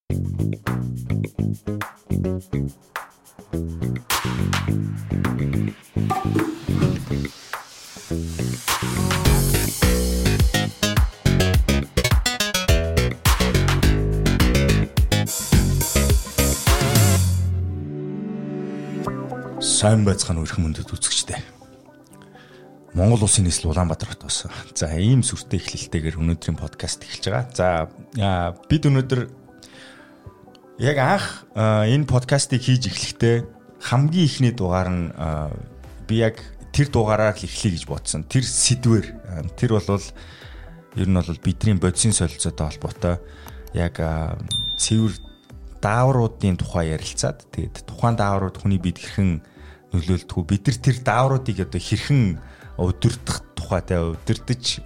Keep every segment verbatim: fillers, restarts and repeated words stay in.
Сайн байцгаана уу хүмүүст үзэгчдээ. Монгол улсын нийслэл Улаанбаатар хот бас. За ийм сүртэй эхлэлтэйгээр өнөөдрийн подкаст эхэлж байгаа. За бид өнөөдөр яг анх энэ подкастыг хийж эхлэхдээ хамгийн ихний дугаар нь би яг тэр дугаараар л эхлэе гэж бодсон. Тэр сэдвэр тэр болвол ер нь бол бидний бодисын солилцоотой холбоотой яг цэвэр даавруудын тухай ярилцаад тэгээд тухайн дааврууд хүний бид хэрхэн нөлөөлдөг. Бид нар тэр даавруудыг одоо хэрхэн өдөртөх тухайтай өдөртөж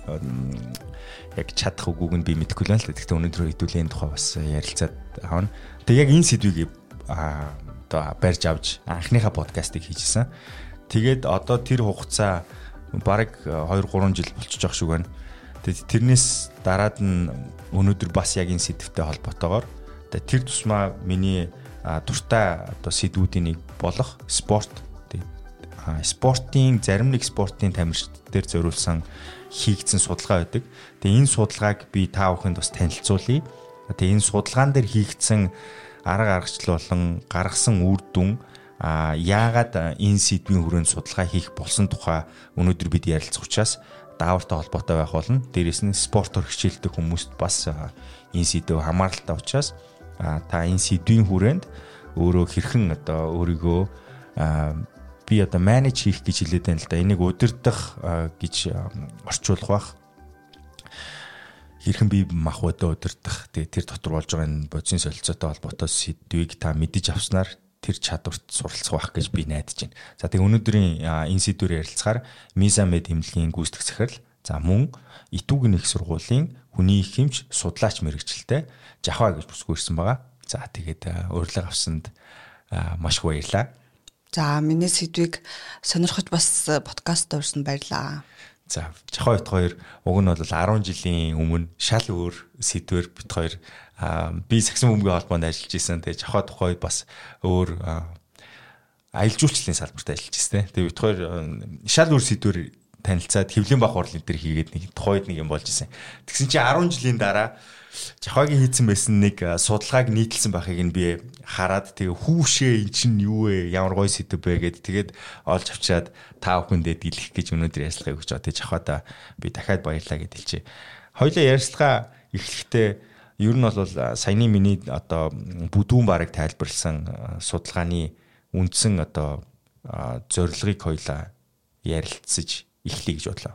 яг чадах үгүйг нь би мэдэхгүй л байна. Гэхдээ өнөөдөр хэдүүлэн тухай бас ярилцаад аавна. Тэг яг энэ сэдвийг одоо барьж авч анхныхаа подкастыг хийжсэн. Тэгээд одоо тэр хугацаа бараг хоёр гурван жил болчихж байгаа шүү байна. Тэгээд тэрнээс дараад нь өнөөдөр бас яг энэ сэдвтэй холбоотойгоор тэр тусмаа миний дуртай одоо сэдвүүдийн нэг болох спорт. Спортын зарим нэг спортын тамирчид дээр зориулсан хийгдсэн судалгаа байдаг. Тэгээ энэ судалгааг би та бүхэнд бас танилцуулъя. Тэгээ энэ судалгаан дээр хийгдсэн арга аргачлал болон гаргасан үр дүн яагаад энэ сэдвийн хүрээнд судалгаа хийх болсон тухай өнөөдөр бид ярилцах учраас даавартай холбоотой байх болно. Дээрээс нь спортоор хичээлдэг хүмүүст бас энэ сэдв хамааралтай учраас та энэ сэдвийн хүрээнд өөрөө хэрхэн одоо өөрийгөө би одоо менеж хийх гэж хэлээд байна л да. Энийг удирдах гэж орчуулах бах. Хэрхэн би мах өдөө удирдах. Тэгээ тэр дотор болж байгаа энэ бодисын солилцоотой холбоотой сэдвийг та мэдэж авснаар тэр чадварт суралцах байх гэж би найдаж байна. За тэгээ өнөөдрийн энэ сэдвээр ярилцахаар Мизамед эмнэлгийн гүйцэтгэх захирал, за мөн Итүгийн их сургуулийн хүний их эмч судлаач мэрэгчлээ Жахва гэж бүсгүй ирсэн байгаа. За тэгээд урилга авсанд маш их баярлалаа. За миний сэдвийг сонирхож бас подкаст дөрсөн баярлаа. За Жахва бит хоёр уг нь бол арван жилийн өмнө шал өөр сэдвэр бит хоёр би саксын бөмбөгийн холбоонд ажиллаж исэн. Тэгээд Жахва тухай бас өөр аялал жуулчлалын салбарт ажиллаж исэн. Тэгээд бит хоёр шал өөр сэдвэр танилцаад хэвлэн бах хурлын дээр хийгээд нэг тухайд нэг юм болж исэн. Тэгсэн чинь арван жилийн дараа Жахвагийн хийцэн байсан нэг судалгааг нийтлсэн байхыг нь би хараад тэгээ хүүшээ эн чинь юу вэ? Ямар гоё сэдв бэ гэд тэгээд олж авчаад та бүхэндээ дэлгэх гэж өнөөдөр ярилцлага өгч байгаа. Тэгээ Жахвада би дахиад баярлалаа гэж хэлчихье. Хоёулаа ярилцлага эхлэхдээ ер нь бол саяны миний одоо бүдүүн бараг тайлбарлсан судалгааны үндсэн одоо зорилгыг хоёулаа ярилцаж эхлэе гэж бодлоо.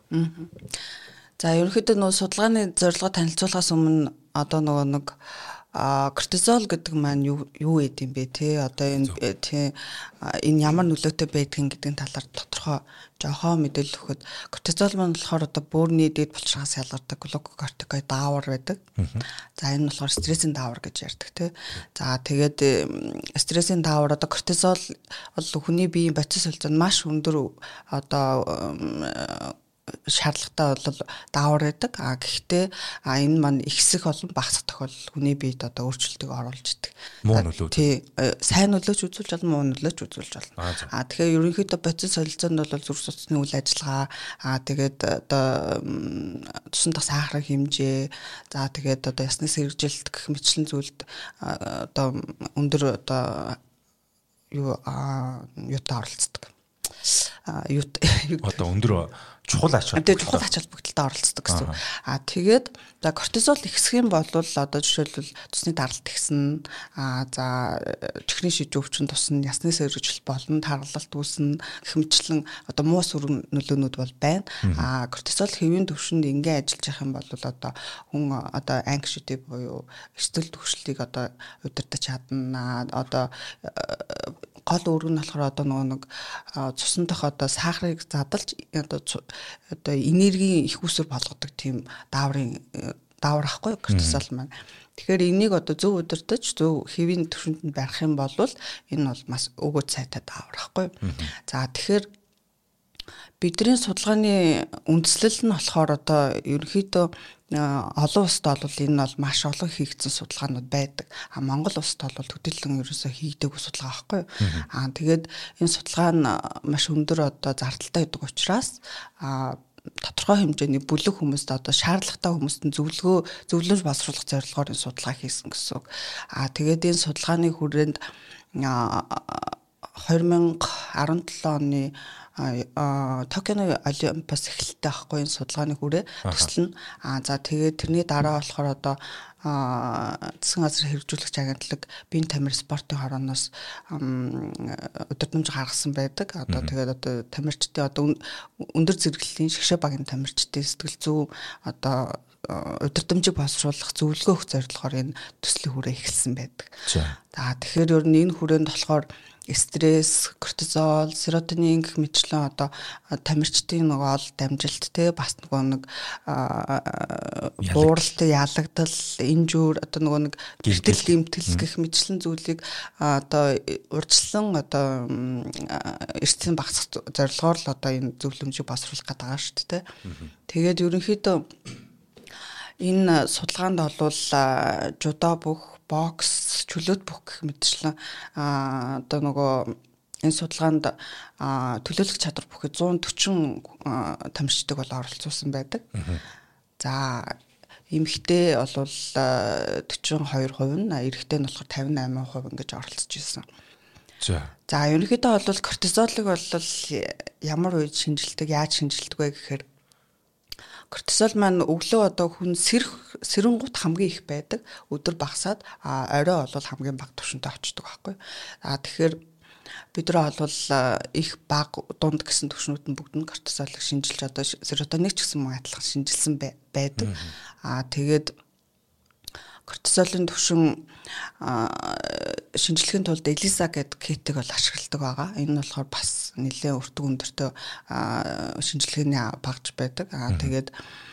За ерөнхийдөө нөө судалгааны зорилгоо танилцуулахаас өмнө одоо нөгөө нэг кортизол гэдэг маань юу юу гэдэг юм бэ те одоо энэ тий энэ ямар нөлөөтэй байдгийг гэдгийн талаар тодорхой жоохон мэдээлэл өгөхөд кортизол маань болохоор одоо бөөрийн дэд булчирхаас ялгардаг глюкокортикоид даавар байдаг. За энэ нь болохоор стрессийн даавар гэж ярьдаг те. За тэгээд стрессийн даавар одоо кортизол бол хүний биеийн бодис солилцоонд маш өндөр одоо шаардлагатай бол даавар байдаг. А гэхдээ а энэ маань ихсэх болон багасах тохиолдол хүний биед одоо өөрчлөлтийг оруулж идэг. Муу нөлөө. Тий, сайн нөлөөч үзүүлж болно, муу нөлөөч үзүүлж болно. А тэгэхээр ерөнхийдөө бодис солилцоонд бол зүрх судасны үйл ажиллагаа, а тэгээд одоо тусан дах сахарын хэмжээ, за тэгээд одоо ясны сэргэжилт гэх мэтлэн зүйлд одоо өндөр одоо юу юутай оролцдог. А юу одоо өндөр чухал ач холбогдолтой. Тэгээд чухал ач холбогдолтой оролцдог гэсэн. Аа тэгээд за кортизол ихсэх юм бол одоо жишээлбэл цусны даралт ихсэн, аа за чихрийн шижүү өвчин тусна, ясны сэргэжилт болно, таргалалт үүснэ, хэмжлэн одоо муу сүрэн нөлөөнүүд бол байна. Аа кортизол хэвийн төвшөнд ингээ ажиллаж явах юм бол одоо хүн одоо anxiety буюу эрсдэл төвшлийг одоо удирдах чадна. Одоо гол үүрэг нь болохоор одоо нөгөө нэг цусан дах одоо сахарыг задалж одоо одоо энергийн их үсвэр болгодог тийм дааврын даавар ахгүй кортизол маань. Тэгэхээр энийг одоо зөв удирдах, зөв хэвийн төвшөнд барих юм бол энэ бол маш өгөөд сайтай даавар ахгүй. За тэгэхээр Бидний судалгааны үндэслэл нь болохоор одоо ерөнхийдөө олон улсад бол энэ бол маш олон хийгдсэн судалгаанууд байдаг. А Монгол улсад бол төдийлөн ерөөсөө хийгдээгүй судалгаа байхгүй юу? Аа тэгээд энэ судалгаа нь маш өндөр одоо зардалтай байдаг учраас а тодорхой хэмжээний бүлэг хүмүүст одоо шаардлагатай хүмүүст нь зөвлөгөө зөвлөмж боловсруулах зорилгоор энэ судалгаа хийсэн гэсэн үг. А тэгээд энэ судалгааны хүрээнд две тысячи десять оны Токионы Олимпиас эхэлтэй байхгүй энэ судалгааны хүрээ төсөл нь. А за тэгээд тэрний дараа болохоор одоо засгийн газар хэрэгжүүлэгч агентлаг биеийн тамир спортын хорооноос удирдамж гаргасан байдаг. Одоо тэгээд одоо тамирчдын одоо өндөр зэрэглэлийн шгшээ багийн тамирчдын сэтгэл зүй одоо удирдамжийг боловсруулах зөвлөгөө өгөх зорилгоор энэ төслийн хүрээ эхэлсэн байдаг. За тэгэхээр ер нь энэ хүрээнд болохоор стресс, кортизол, серотонин гэх мэтчлэн одоо тамирчдын нөгөө ол дамжилт те бас нөгөө нэг бууралт, ялагдал, инжүр одоо нөгөө нэг гэртэл гэмтэл гэх мэтчлэн зүйлийг одоо урьдчилан одоо эрсдлийн багасгах зорилгоор л одоо энэ зөвлөмжийг боловсруулах гэдэг байгаа шүү дээ. Тэгээд ерөнхийдөө энэ судалгаанд бол жудо бүх бокс, чөлөөт бүх гэх мэтчлэн одоо нөгөө энэ судалгаанд төлөөлөх чадвар бүхий one forty тамирчдаг бол оролцуулсан байдаг. За эмэгтэй бол forty-two percent нь, эрэгтэй нь болохоор fifty-eight percent ингэж оролцож ирсэн. За. За ерөнхийдөө бол кортизолыг бол ямар үед шинжилдэг, яаж шинжилдэг вэ гэхээр кортизол маань өглөө одоо хүн сэрх сэрэнгуут хамгийн их байдаг. Өдөр багасаад а орой бол хамгийн бага түвшинтэй очдог байхгүй. А тэгэхээр бид нар бол их бага дунд гэсэн түвшнүүд нь бүгд нь кортизолыг шинжилж одоо серотонин ч гэсэн мөн адилхан шинжилсэн байдаг. А тэгээд кортизолын түвшин шинжилгээний тулд Элиза гэдэг китийг бол ашигладаг байгаа. Энэ нь болохоор бас нэлээд өртөг өндөртөө шинжилгээний багж байдаг. Аа тэгээд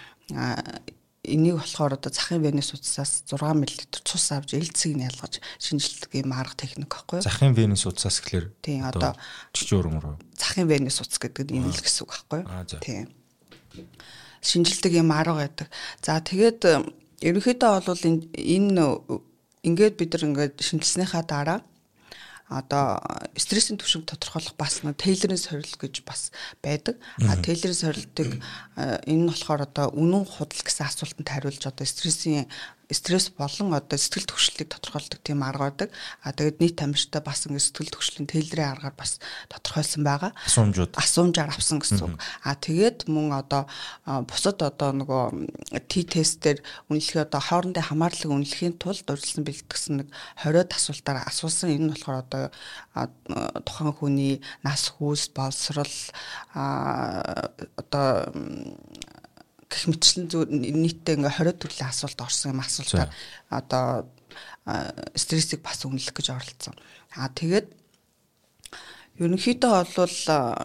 энийг болохоор одоо захын венес утсаас six мл цус авч элцгийг нь ялгаж шинжилдэг юм арга техник байхгүй юу? Захын венес утсаас гэхэлэр тийм одоо чөчөөрөн рүү. Захын венес утас гэдэг нь юм л гэсэн үг байхгүй юу? Тийм. Шинжилдэг юм арга байдаг. За тэгээд ерөнхийдөө бол энэ ингээд бид нар ингээд шинжилснийхаа дараа одоо стрессийн түвшинг тодорхойлох бас нэг Тейлерийн сорилт гэж бас байдаг. А Тейлерийн сорилтыг энэ нь болохоор одоо үнэн худал гэсэн асуултанд хариулж одоо стрессийн стресс болон одоо сэтгэл түгшлийг тодорхойлдог тийм арга байдаг. А тэгээд нийт тамирчтай бас ингээд сэтгэл түгшлийн Тейлерийн аргаар бас тодорхойлсон байгаа. Асуумжууд асуумжаар авсан гэсэн үг. А тэгээд мөн одоо бусад одоо нөгөө Т-тестээр үнэлэхий одоо хоорондын хамаарлыг үнэлэхийн тулд урьдчилан бэлтгэсэн нэг twenty асуултаар асуусан. Энэ нь болохоор одоо тухайн хүний нас, хүүс, боловсрол одоо гэх мэтчлэн нийтдээ ингээ twenty төрлийн асуулт орсон юм асуултаар одоо стрессийг бас үнэлэх гэж оролцсон. А тэгээд ерөнхийдөө бол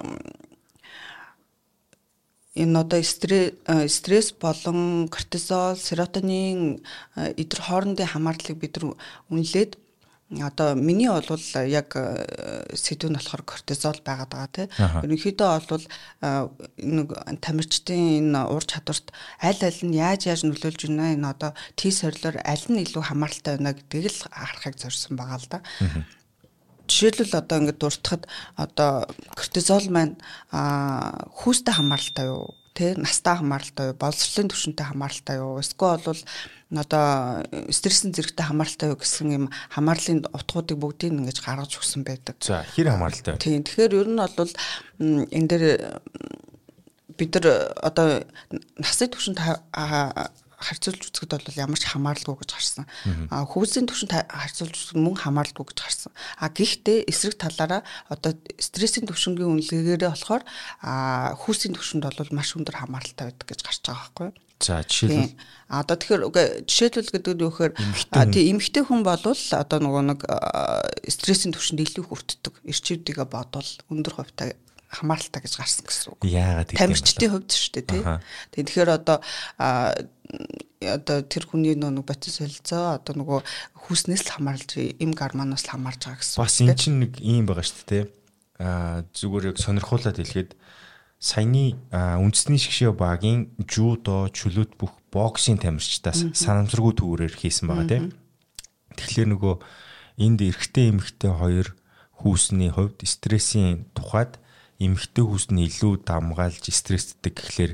энэ одоо стресс болон кортизол, серотонин эдгээр хоорондын хамаарлыг бид нар үнэлээд одоо миний бол яг сэдв нь болохоор кортизол байгаад байгаа тийм. Ерөнхийдөө бол нэг тамирчдын энэ ур чадварт аль аль нь яаж яаж нөлөөлж байна энэ одоо Т сорилоор аль нь илүү хамааралтай байна гэдгийг л харахыг зорьсон байгаа л да. Жишээлбэл одоо ингээд дуртахад одоо кортизол маань хүүстэй хамааралтай юу? Тэ настай хамааралтай юу? Боловсролын түвшинтэй хамааралтай юу? Эсвэл бол одоо стрессийн зэрэгтэй хамааралтай юу гэсэн юм хамаарлын утгуудыг бүгдийг ингэж гаргаж өгсөн байдаг. За хэр хамааралтай вэ? Тийм. Тэгэхээр ер нь бол энэ дээр бид нар одоо насны түвшинд харьцуулж үзэхэд бол ямар ч хамааралгүй гэж харсан. А хүүсийн түвшинд харьцуулж үзэхэд мөн хамааралгүй гэж харсан. А гэхдээ эсрэг талаараа одоо стрессийн түвшингийн үнэлгээгээрээ болохоор а хүүсийн түвшинд бол маш өндөр хамааралтай байдаг гэж гарч байгаа байхгүй юу? За жишээлбэл одоо тэгэхээр жишээлбэл гэдэг нь юу гэхээр тийм эмэгтэй хүн бол одоо нөгөө нэг стрессийн түвшинд илүү хүртдэг. Эрчүүдийгээ бодвол өндөр хувьтай хамааралтай гэж гарсан гэсэн үг. Яагаад тийм тамирчдын хувьд шүү дээ тий. Тэгэхээр одоо одоо тэр хүний нөгөө бодис солилцоо одоо нөгөө хүүснээс л хамаарч эм гормоноос л хамаарч байгаа гэсэн. Бас эн чинь нэг юм байгаа шүү дээ тий. Аа зүгээр яг сонирхуулаад хэлэхэд саяны үндэсний шгшээ багийн жудо, чөлөөт бүх боксing тамирчдаас санамсаргүй төвөрөөр хийсэн байгаа тийм. Тэгэхээр нөгөө энд эрэгтэй эмэгтэй хоёр хүүсний хувьд стрессийн тухайд эмэгтэй хүүс нь илүү дамгаалж стресстэй гэхлээр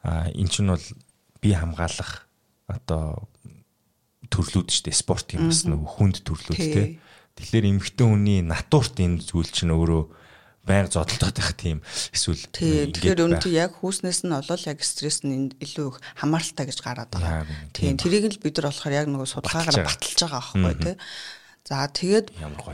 эн чинь бол бие хамгаалах одоо төрлүүд шүү дээ. Спорт юм бас нөгөө хүнд төрлүүд тийм. Тэгэхээр эмэгтэй хүний натурт энэ зүйл чинь өөрөө байнга зодтолтой байх тийм эсвэл тэгэхээр өнөөдөр яг хүүснээс нь олол яг стресс нь илүү их хамааралтай гэж гараад байгаа. Тийм тэрийг л бид нар болохоор яг нөгөө судалгаагаар баталж байгаа аахгүй тий. За тэгээд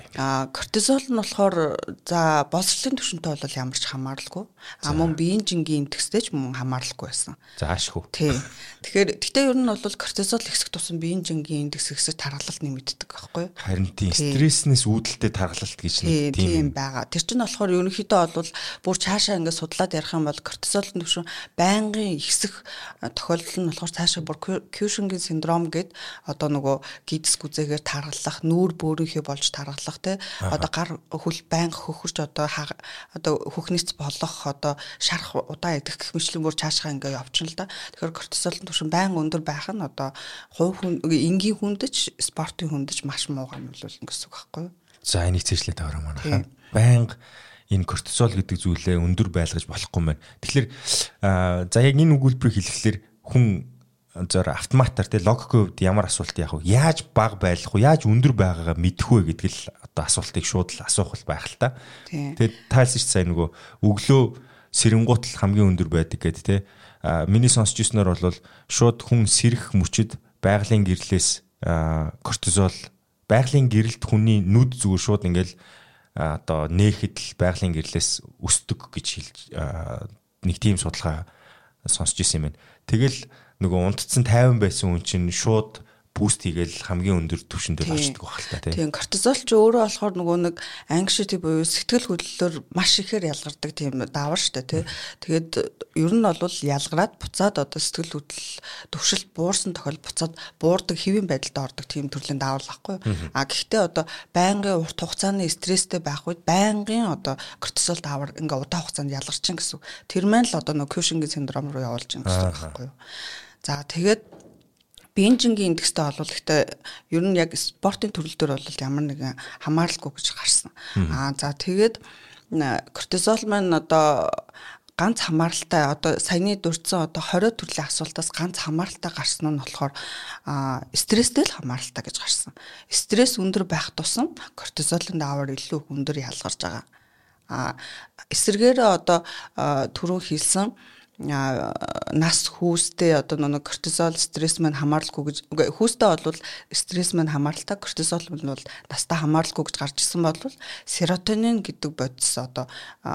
а кортизол нь болохоор за боловсролын түвшинтэй бол ямар ч хамааралгүй. А мөн биеийн жингийн имтгстэй ч мөн хамааралгүй байсан. Заашгүй. Тийм. Тэгэхээр гэтээ ер нь бол кортизол ихсэх тусам биеийн жингийн имтгс ихсэж тархалт нэмэгддэг байхгүй юу? Харин тийм стресснээс үүдэлтэй тархалт гэж нэг тийм байгаа. Тэр чинь болохоор ерөнхийдөө бол бүр цаашаа ингээд судлаад ярих юм бол кортизолын түвшин байнгын ихсэх тохиолдол нь болохоор цаашаа бүр Кюшингийн синдром гэдэг одоо нөгөө гидс гүзээгээр тархалах, нүүр өөрийнхөө болж тархалах те одоо гар хөл байнга хөхөрч одоо одоо хөхнөц болох одоо шарах удаа идэх гэх мэтлэн бүр цаашаа ингээ явчихна л да. Тэгэхээр кортизолын түвшин байнга өндөр байх нь одоо хувь хүн энгийн хүндэж спортын хүндэж маш муугай нөлөөлнө гэсэн үг байхгүй юу? За энийг цээжлээд аваа манайхаа. Байнга энэ кортизол гэдэг зүйлээ өндөр байлгаж болохгүй мэн. Тэгэхээр за яг энэ өгүүлбэрийг хэлэхлээр хүн зөөр автоматар те логикийн хувьд ямар асуулт яах вэ? Яаж бага байлгах вэ? Яаж өндөр байгаагаа мэдэх вэ гэдэг л одоо асуултыг шууд л асуух бол байх л та. Тэгээд тайлсан ч сайн нөгөө өглөө сэрэнгуут л хамгийн өндөр байдаг гэдэг те. Миний сонсч ирснээр бол шууд хүн сэрэх мөчөд байгалийн гэрлээс кортизол байгалийн гэрэлт хүний нүд зүгээр шууд ингээл одоо нээхэд л байгалийн гэрлээс өсдөг гэж хэлж нэг тийм судалгаа сонсч ирсэн юм байна. Тэгэл нөгөө унтцсан тайван байсан хүн чинь шууд буст хийгээл хамгийн өндөр түвшиндээ очдөг байх л та тийм. Тийм кортизол ч өөрөө болохоор нөгөө нэг anxiety буюу сэтгэл хөдлөлөөр маш ихээр ялгардаг тийм давар штэ тий. Тэгээд ер нь бол ялгараад буцаад одоо сэтгэл хөдлөл төвшөлт буурсан тохиол буцаад буурдаг хэвийн байдалд ордог тийм төрлийн давар байхгүй. А гэхдээ одоо байнгын урт хугацааны стресстэй байх үед байнгын одоо кортизол давар ингээ удаан хугацаанд ялгарчин гэсэн. Тэр маань л одоо нөгөө Кюшингийн синдром руу явуулж байгаа гэсэн байхгүй юу. За тэгээд биеийн жингийн индекстэй бол гэхдээ ер нь яг спортын төрөл төр бол ямар нэгэн хамааралгүй гэж гарсан. Аа за тэгээд кортизол маань одоо ганц хамааралтай одоо саяны дурдсан одоо хорой төрлийн асуултаас ганц хамааралтай гарсан нь болохоор стресстэй л хамааралтай гэж гарсан. Стресс өндөр байх тусам кортизолын давар илүү өндөр ялгарч байгаа. Аа эсвэргээрээ одоо түрүү хэлсэн нас хүүстэй одоо нэг кортизол стресс маань хамааралгүй гэж хүүстэй бол стресс маань хамааралтай кортизол нь бол настаа хамааралгүй гэж гарч ирсэн бол серотонин гэдэг бодис одоо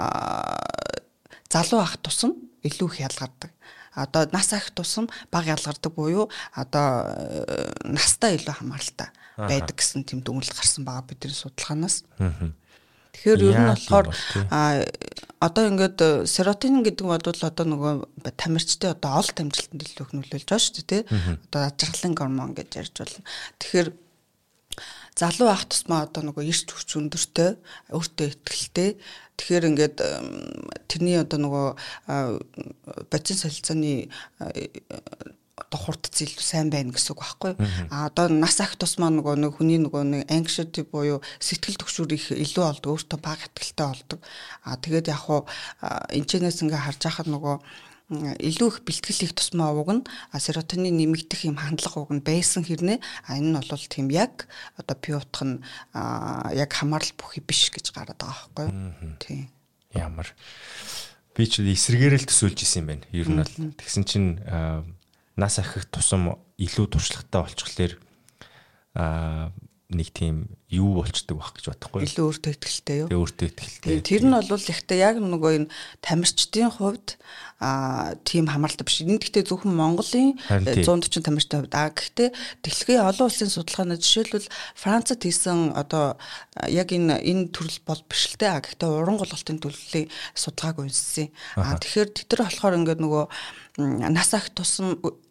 залуу ах тусам илүү их ялгардаг. Одоо нас ах тусам бага ялгардаг буюу одоо настаа илүү хамааралтай байдаг гэсэн тийм дүгнэлт гарсан байгаа бидний судалгаанаас. Тэгэхээр ер нь болохоор одоо ингээд серотонин гэдэг нь бол одоо нөгөө тамирчтай одоо ол тамжилтанд илүү их нөлөөлж байгаа шүү дээ тий. Одоо ажиглалын гормон гэж ярьж байна. Тэгэхээр залуу ах тусмаа одоо нөгөө эрч хүч өндөртэй, өөртөө ихтэй. Тэгэхээр ингээд тэрний одоо нөгөө бодис солилцооны одоо хурдц илүү сайн байна гэсэн үг байхгүй. А одоо нас ах тусмаа нөгөө нэг хүний нөгөө нэг anxiety буюу сэтгэл түгшүүр их илүү болдог, өөртөө бага хэтгэлтэй болдог. А тэгээд яг хуу энэчнээс ингээ харж байхад нөгөө илүү их бэлтгэл их тусмаа уг нь серотонин нэмэгдэх юм хандлага уг нь байсан хэрнээ а энэ нь бол тийм яг одоо пиутах нь яг хамаарал бүхий биш гэж гараад байгаа байхгүй. Тийм. Ямар би ч эсрэгээрэл төсөөлж исэн юм байна. Ер нь бол тэгсэн чинь нас ахих тусам илүү туршлагатай болчихлоор аа нэг тийм юу болчдөг байх гэж бодохгүй. Илүү өөртөө ихтэй юу? Өөртөө ихтэй. Тэр нь бол ихтэй яг нөгөө энэ тамирчдын хувьд аа тийм хамааралтай биш. Энэ гэхдээ зөвхөн Монголын зуун орчим тамирчдын хувьд аа гэхдээ дэлхийн олон улсын судалгааны жишээлбэл Францад хийсэн одоо яг энэ энэ төрөл бол биш л дээ. Аа гэхдээ уран голголтын төлөвлөлийн судалгааг үнэлсэн. Аа тэгэхээр тэд нар болохоор ингээд нөгөө нас ах тусам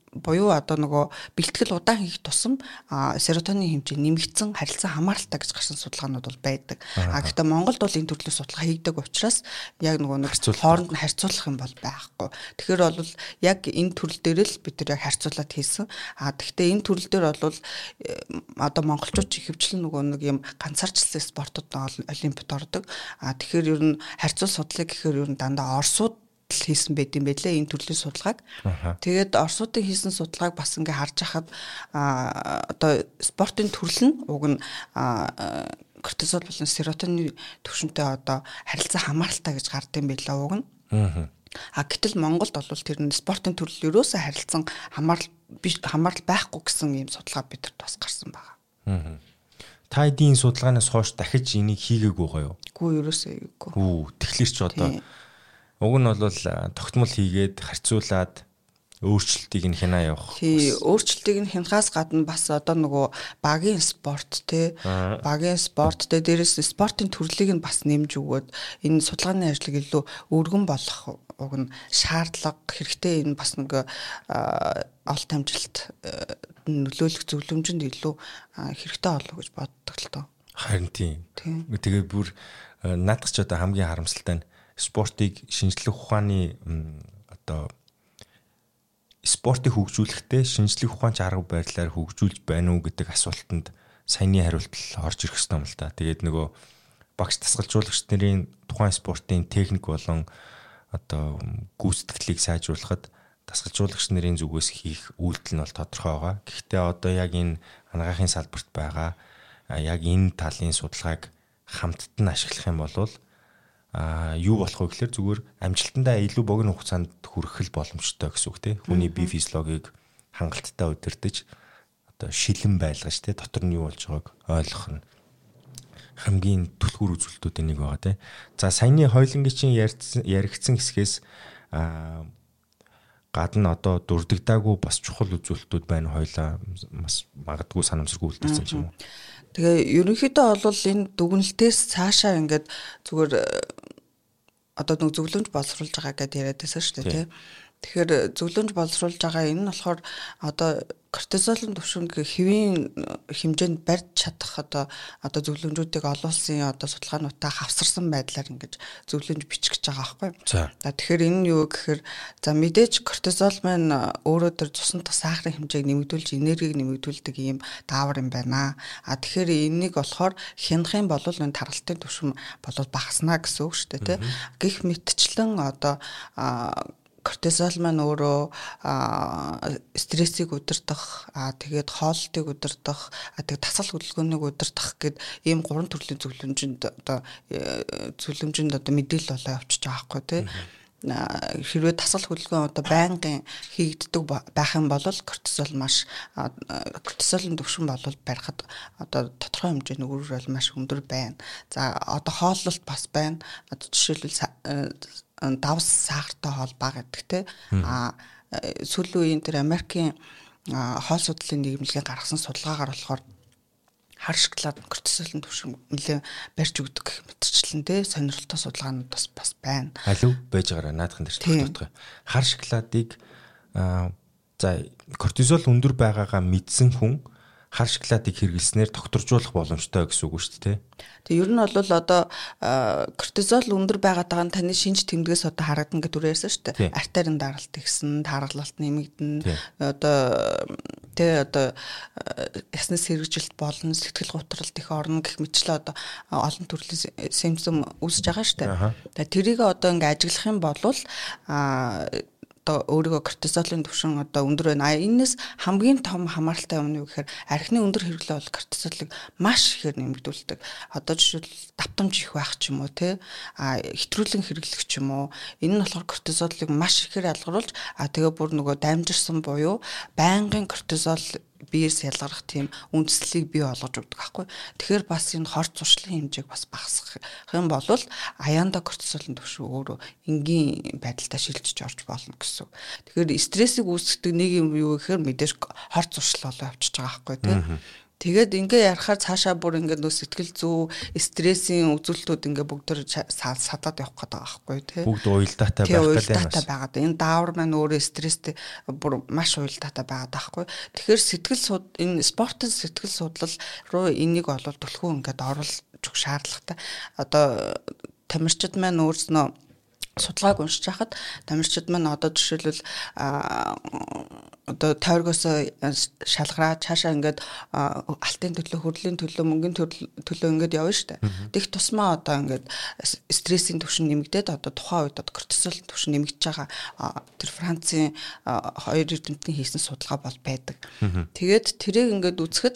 буюу одоо нөгөө бэлтгэл удаан хийх тусам серотонин хэмжээ нэмэгдсэн харилцан хамааралтай гэж гарсан судалгаанууд бол байдаг. А гэхдээ Монголд бол энэ төрлийн судалгаа хийгдэг учраас яг нөгөө нэг хооронд нь харьцуулах юм бол байхгүй. Тэгэхээр бол яг энэ төрөл дээр л бид нар яг харьцуулаад хийсэн. А гэхдээ энэ төрөл дээр бол одоо монголчууд ихэвчлэн нөгөө нэг юм ганцаарчлсан спортод олимпиад ордог. А тэгэхээр ер нь харьцуул судлаа гэхээр ер нь дандаа орсууд хийсэн байт юм байлээ энэ төрлийн судалгааг. Тэгээд орсуудын хийсэн судалгааг бас ингээ харж хахад одоо спортын төрөл нь уг нь кортизол болон серотонин түвшинтэй одоо харилцаа хамааралтай гэж гардыг байлаа уг нь. А гэтэл Монголд бол тэр нь спортын төрөл ерөөсөө харилцан хамаарал хамаарал байхгүй гэсэн ийм судалгаа бидэрт бас гарсан байгаа. Та эдийн судалгаанаас хойш дахиж энийг хийгээгүй байгаа юу? Үгүй ерөөсөө хийгээгүй. Үу тэгэхээр ч одоо уг нь бол тогтмол хийгээд харьцуулаад өөрчлөлтийг нь хянаа явах. Тий, өөрчлөлтийг нь хянахаас гадна бас одоо нөгөө багийн спорт те багийн спорт те дээрээс спортын төрлийг нь бас нэмж өгөөд энэ судалгааны ажлыг илүү өргөн болгох уг нь шаардлага хэрэгтэй. Энэ бас нэг олт амжилт нөлөөлөх зөвлөмжөнд илүү хэрэгтэй болов гэж боддог л тоо. Харин тийм. Тэгээ бүр наадах ч одоо хамгийн харамсалтай нь спортыг шинжлэх ухааны одоо спортыг хөгжүүлэхдээ шинжлэх ухааны арга барилаар хөгжүүлж байна уу гэдэг асуултанд саяны хариулт орж ирэх ёстой юм л та. Тэгээд нөгөө багш дасгалжуулагч нарын тухайн спортын техник болон одоо гүйцэтгэлийг сайжруулахад дасгалжуулагч нарын зүгээс хийх үйлдэл нь бол тодорхой байгаа. Гэхдээ одоо яг энэ анагаахын салбарт байгаа яг энэ талын судалгааг хамтд нь ашиглах юм бол а юу болох вэ гэхээр зүгээр амжилтандаа илүү богино хугацаанд хүрэх боломжтой гэсэн үг тийм. Хүний бие физиологийг хангалттай удирдах одоо шилэн байлгаж тийм дотор нь юу болж байгааг ойлгох нь хамгийн түлхүүр үзүүлэлтүүдийн нэг байгаа тийм. За саяны хоёулангийн чинь яригдсан хэсгээс а гадна одоо дурддагдаагүй бас чухал үзүүлэлтүүд байна. Хоёлаа бас магадгүй санамсаргүй үлдээсэн ч юм уу. Тэгээ ерөнхийдөө бол энэ дүгнэлтээс цаашаа ингээд зүгээр одоо нэг зөвлөмж боловсруулж байгаа гэдээ яриад байсан шүү дээ тийм. Тэгэхээр зөвлөмж боловсруулж байгаа энэ нь болохоор одоо кортизолын түвшинг хэвийн хэмжээнд барьж чадах одоо одоо зөвлөмжүүдийг олон улсын одоо судалгаануудаа хавсарсан байдлаар ингэж зөвлөмж бичих гэж байгаа байхгүй. За тэгэхээр энэ нь юу гэхээр за мэдээж кортизол маань өөрөө төр цуснд сахарын хэмжээг нэмэгдүүлж энергийг нэмэгдүүлдэг ийм даавар юм байна. А тэгэхээр энийг болохоор хянах юм бол энэ тархалтын түвшин бол багаснаа гэсэн үг шүү дээ тийм. Гэх мэтчлэн одоо кортизол маань өөрөө стрессийг удирдах, тэгээд хоолтыг удирдах, тэгээд тасал хөдөлгөөнийг удирдах гэд ийм гурван төрлийн зөвлөмжөнд одоо зөвлөмжөнд одоо мэдээлэл болоо явчихж байгаа байхгүй тий. Хэрвээ тасал хөдөлгөөн одоо байнгын хийгддэг байх юм бол кортизол маш кортизолын түвшин бол барихад одоо тодорхой хэмжээний өрөөр бол маш өндөр байна. За одоо хооллолт бас байна. Одоо жишээлбэл давс сахартай хоол бага гэдэг те а сүүлийн үеийн тэр Америкийн хоол судлалын нийгэмлэгийн гаргасан судалгаагаар болохоор хар шоколад кортизолын түвшин нэлээд барьж өгдөг гэх мэтчлэн те сонирхолтой судалгаанууд бас бас байна. Алив байж байгаараа наадахын дээр тодорхой. Хар шоколадыг за кортизол өндөр байгаагаа мэдсэн хүн хар шоколадыг хэрэглэснээр докторжуулах боломжтой гэсэн үг шүү дээ. Тэгээ ер нь бол одоо кортизол өндөр байгаад байгаа нь таны шинж тэмдгээс одоо харагдана гэдэг үгээр ярьсан шүү дээ. Артерийн даралт ихсэн, тархалт нэмэгдэнэ. Одоо тэ одоо ясны сэргижилт болно, сэтгэл гутралт их орно гэх мэтчлээ одоо олон төрлийн симптом үүсэж байгаа шүү дээ. Тэгээ тэрийг одоо ингээ ажиглах юм бол а өөрийгөө кортизолын түвшин одоо өндөр байна. Энэс хамгийн том хамааралтай юм нь юу гэхээр архины өндөр хэрэглээ бол кортизолыг маш ихээр нэмэгдүүлдэг. Одоо жишээлбэл давтамж их байх ч юм уу те а хэтрүүлэн хэрэглэх ч юм уу. Энэ нь болохоор кортизолыг маш ихээр ялгаруулж а тэгээ бүр нөгөө дамжирсан буюу байнгын кортизол биеэс ялгарах тийм үндслийг бий болгож өгдөг байхгүй. Тэгэхээр бас энэ хорт зуршлын хэмжээг бас багасгах юм бол аяанда кортизолын түвшин өөрөө энгийн байдалтай шилжиж орж болно гэсэн. Тэгэхээр стрессийг үүсгэдэг нэг юм юу гэхээр мэдээж хорт зуршил болоо явчихж байгаа байхгүй тийм. Тэгээд ингээ ярахаар цаашаа бүр ингээ нөө сэтгэл зүй, стрессийн үзүүлэлтүүд ингээ бүгд садаад явах гэдэг байхгүй тий. Бүгд уялдаатай байх гэдэг юм байна. Байгаад энэ даавар маань өөрөө стресстэй бүр маш уялдаатай байгаад байхгүй. Тэгэхээр сэтгэл суд энэ спортын сэтгэл судлал руу энийг олвол түлхүү ингээд оруулж өгөх шаардлагатай. Одоо тамирчид маань өөрснөө судалгааг уншиж хахад тамирчид маань одоо жишээлбэл одоо тойргоос шалгараад цаашаа ингээд алтын төлөө, хөрлийн төлөө, мөнгөний төлөө ингээд явна шүү дээ. Тэгэх тусмаа одоо ингээд стрессийн түвшин нэмэгдээд одоо тухайн үед одоо кортизол түвшин нэмэгдэж байгаа тэр Францын хоёр эрдэмтний хийсэн судалгаа бол байдаг. Тэгээд тэрийг ингээд үзэхэд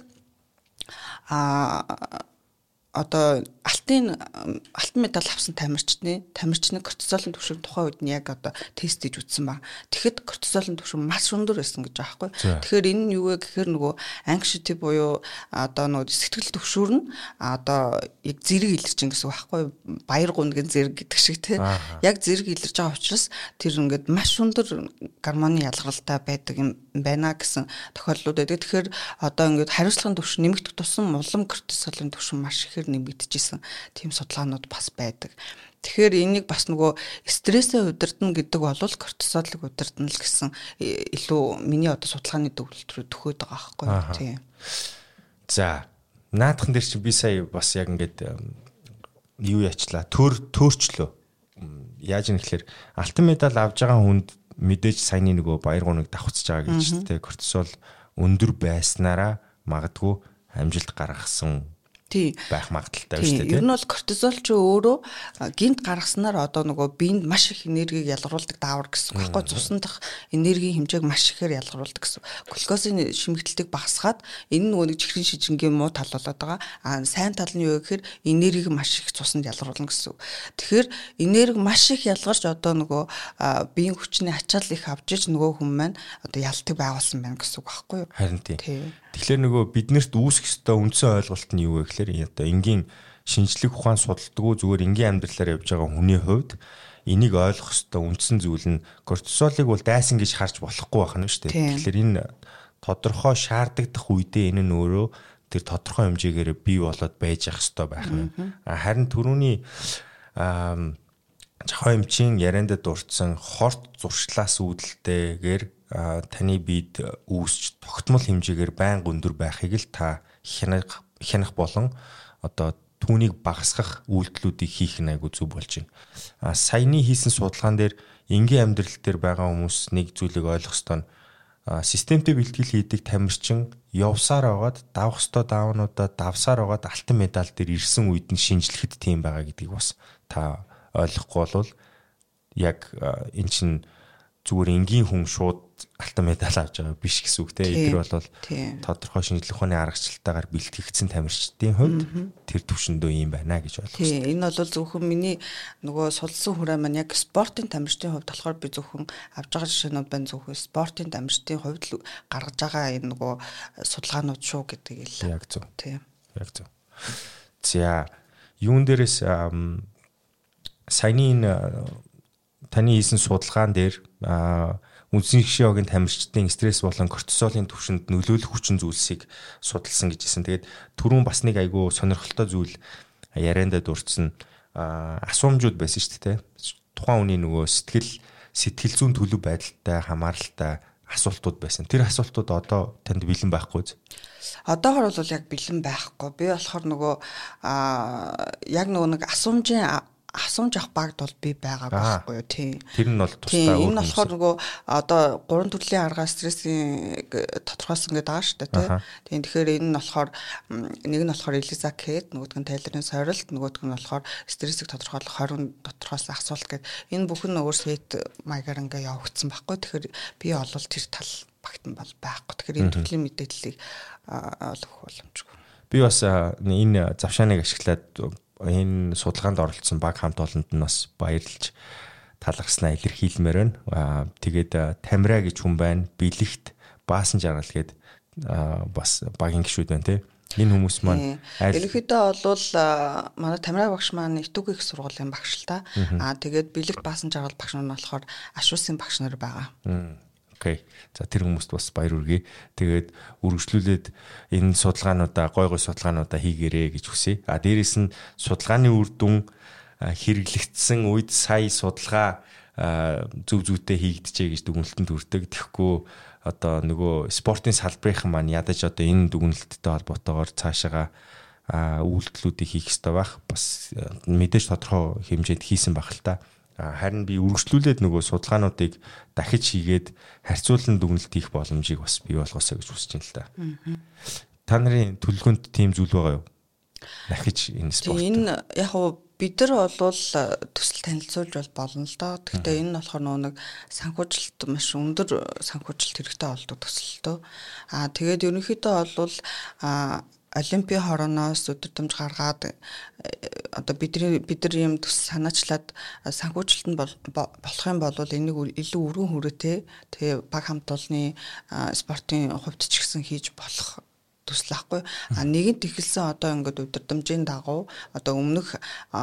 а одоо алтын алтан медаль авсан тамирчны тамирчны кортизолын түвшин тухайн үед нь яг одоо тест хийж үзсэн ба. Тэгэхэд кортизолын түвшин маш өндөр байсан гэж байгаа байхгүй. Тэгэхээр энэ нь юу вэ гэхээр нөгөө anxiety буюу одоо нөгөө сэтгэл төвшөр нь одоо яг зэрэг илэрч ин гэсэн үг байхгүй. Баяр гундгийн зэрэг гэдэг шиг тийм. Яг зэрэг илэрч байгаа учраас тэр ингээд маш өндөр гормоны ялгаралтай байдаг юм байна гэсэн тохиолдлууд байдаг. Тэгэхээр одоо ингээд хариуцлагын түвшин нэмэгдэх тусам улам кортизолын түвшин маш ихээр нэмэгдэжсэн тийм судалгаанууд бас байдаг. Тэгэхээр энийг бас нөгөө стрессээ удирдна гэдэг бол кортизолыг удирдна л гэсэн илүү миний одоо судалгааны төвлөлт рүү төхөөд байгаа байхгүй тийм. За, наадхан дээр чи би сая бас яг ингээд юу яачлаа? Төр төөрчлөө. Яаж юм гэхээр алтан медаль авж байгаа хүнд мэдээж саяны нөгөө баяр гуниг давхцаж байгаа гэж тийм кортизол өндөр байснараа магадгүй амжилт гаргасан байх магадaltaй шүү дээ. Ер нь бол кортизол ч өөрөө гинт гаргаснаар одоо нөгөө биед маш их энергийг ялгаруулдаг даавар гэсэн үг байхгүй. Цусан дах энергийн хэмжээг маш ихээр ялгаруулдаг гэсэн. Глюкозын шимэгдэлтийг багасгаад энэ нөгөө нэг чихрийн шижингийн муу тал болоод байгаа. А сайн тал нь юу гэхээр энергийг маш их цусанд ялгаруулна гэсэн. Тэгэхээр энерги маш их ялгарч одоо нөгөө биеийн хүчний ачаал их авч иж нөгөө хүн маань одоо ялтыг байгуулсан байна гэсэн үг байхгүй юу? Харин тийм. Тэгэхээр нөгөө биднэрт үүсэх ёстой үндсэн ойлголт нь юу вэ гэхээр одоо энгийн шинжлэх ухаан судалдаггүй зүгээр энгийн амьдралаар явж байгаа хүний хувьд энийг ойлгох ёстой үндсэн зүйл нь кортизолыг бол дайсан гэж харж болохгүй байна шүү дээ. Тэгэхээр энэ тодорхой шаардагдах үедээ энэ нь өөрөө тэр тодорхой хэмжээгээр бий болоод байж ах ёстой байх нь. Харин түрүүний жахаа эмчийн ярианда дурдсан хорт зуршлаас үүдэлтэйгээр таны биед үүсч тогтмол хэмжээгээр байнга өндөр байхыг л та хянах хянах болон одоо түүнийг багасгах үйлдэлүүдийг хийх нь айгүй зүг болж байна. А саяны хийсэн судалгаан дээр энгийн амьдрал дээр байгаа хүмүүс нэг зүйлийг ойлгох ёстой нь системтэй бэлтгэл хийдэг тамирчин явсаар байгаад давах ёстой даавнуудаа давсаар байгаад алтан медаль дээр ирсэн үед нь шинжлэхэд тийм байгаа гэдгийг бас та ойлгохгүй бол яг эн чинь зүгээр энгийн хүн шууд алтан медаль авч байгаа биш гэсэн үг те. Эдгээр бол тодорхой шинжлэх ухааны аргачлалтаагаар бэлтгэгдсэн тамирчдын хувьд тэр түвшиндөө юм байна гэж ойлгох. Тийм, энэ бол зөвхөн миний нөгөө судалсан хүрээ маань яг спортын тамирчдын хувьд болохоор би зөвхөн авж байгаа жишээнүүд байна зөвхөн спортын тамирчдын хувьд л гаргаж байгаа энэ нөгөө судалгаанууд шүү гэдгийг л. Яг зөв. Тийм. Яг зөв. За, юун дээрээс саяны энэ таны хийсэн судалгаан дээр үндсэн гишүүгийн тамирчдын стресс болон кортизолын түвшинд нөлөөлөх хүчин зүйлсийг судалсан гэж хэлсэн. Тэгээд түрүүн бас нэг айгүй сонирхолтой зүйл ярианда дурдсан асуумжууд байсан шүү дээ. Тухайн хүний нөгөө сэтгэл сэтгэл зүйн төлөв байдалтай хамааралтай асуултууд байсан. Тэр асуултууд одоо танд бэлэн байхгүй үү? Одоогор бол яг бэлэн байхгүй. Би болохоор нөгөө яг нөгөө нэг асуумжийн асуумж авах багт бол би байгаа байхгүй юу тийм. Тэр нь бол тусдаа өөр юм. Энэ болохоор нөгөө одоо гурван төрлийн арга стрессийн тодорхойлсон гэдэг байгаа шүү дээ тийм. Тэгэхээр энэ нь болохоор нэг нь болохоор Элиза Кэт, нөгөөх нь Тайлерын сорилт, нөгөөх нь болохоор стрессийг тодорхойлох хорин тодорхойлсон асуулт гэдэг. Энэ бүхэн өөр сэт маягаар ингээ явагдсан байхгүй. Тэгэхээр би олвол тэр тал багт нь бол байхгүй. Тэгэхээр энэ төрлийн мэдээллийг олох боломжгүй. Би бас энэ завшааныг ашиглаад энэ судалгаанд оролцсон баг хамт олонд нь бас баярлж талархснаа илэрхийлмээр байна. Тэгээд Тамира гэж хүн байна. Бэлэгт Баасан жаргал гээд бас багийн гишүүд байна тий. Энэ хүмүүс маань ерөнхийдөө бол манай Тамира багш маань Итүгийн их сургуулийн багш л та. Аа тэгээд Бэлэгт Баасан жаргал багш нар нь болохоор Ашуусын багш нар байгаа. Окей. За тэр хүмүүст бас баяр хүргэе. Тэгээд үргэлжлүүлээд энэ судалгаануудаа гой гой судалгаануудаа хийгээрэй гэж хүсье. А дээрэс нь судалгааны үр дүн хэрэглэгдсэн үед сая судалгаа зөв зүйтэй хийгдэжээ гэж дүгнэлтэнд хүрдэг. Тэгэхгүй одоо нөгөө спортын салбарын маань ядаж одоо энэ дүгнэлттэй холбоотойгоор цаашаага үйлдэлүүдийг хийх хэрэгтэй байх. Бас мэдээж тодорхой хэмжээнд хийсэн байх л та. Харин би үргэлжлүүлээд нөгөө судалгаануудыг дахиж хийгээд харьцуулан дүгнэлт хийх боломжийг бас бий болгосоо гэж хүсэж байна л да. Та нарын төлөвлөгөөнд тийм зүйл байгаа юу? Дахиж энэ спорт. Энэ яг уу бид нар бол төсөл танилцуулж бол болно л доо. Гэхдээ энэ нь болохоор нэг санхүүжилт маш өндөр санхүүжилт хэрэгтэй болдог төсөл төө. Аа тэгээд ерөнхийдөө бол Олимпийн хорооноос өдөртөмж гаргаад одоо бидний бид нар юм төс санаачлаад санхүүжилт нь болох юм бол энийг илүү өргөн хүрээтэй тэгээ баг хамт олонны спортын хувьд ч гэсэн хийж болох төсөл ахгүй. А нэгэнт ихэлсэн одоо ингээд өдөртөмжийн дагуу одоо өмнөх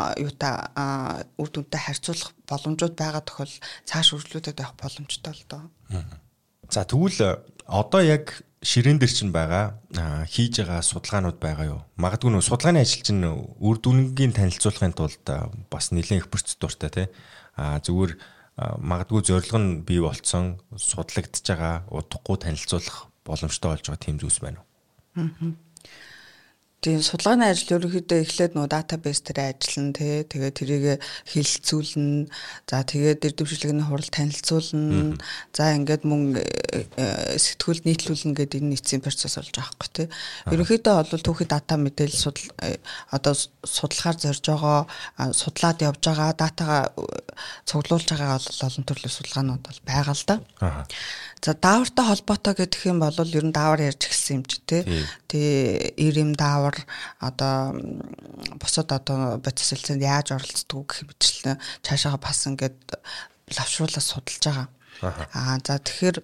юута үр дүнтэй харьцуулах боломжууд байгаа тохиол цааш үргэлжлүүлээд явах боломжтой л доо. За тэгвэл одоо яг ширээн дээр чинь байгаа хийж байгаа судалгаанууд байгаа юу? Магадгүй нөө судалгааны ажил чинь үр дүнгийн танилцуулахын тулд бас нэлээд их процедуртай тий. А зүгээр магадгүй зорилго нь бий болцсон судлагдж байгаа удахгүй танилцуулах боломжтой болж байгаа тийм зүйлс байна уу? Аа. Тийм судалгааны ажил ерөнхийдөө эхлээд нөө датабейс дээр ажиллана тий. Тэгээд тэрийг хэлэлцүүлнэ. За тэгээд эрдэмшлэгний хурал танилцуулна. За ингээд мөн сэтгүүл нийтлүүлнэ гэдэг энэ нийцийн процесс болж байгаа байхгүй тий. Ерөнхийдөө бол түүхий дата мэдээлэл судал одоо судалгаар зорж байгаа судлаад явж байгаа датагаа цуглуулж байгаа олон төрлийн судалгаанууд бол байгаа л да. Аа. За даавартай холбоотой гэх юм бол ер нь даавар ярьж эхэлсэн юм чи тий. Тэгээ ирэм даавар одоо босод одоо бодисэлцэнд яаж оролцдог гэх мэтлэн цаашаага бас ингээд лавшруулаад судалж байгаа. Аа за тэгэхээр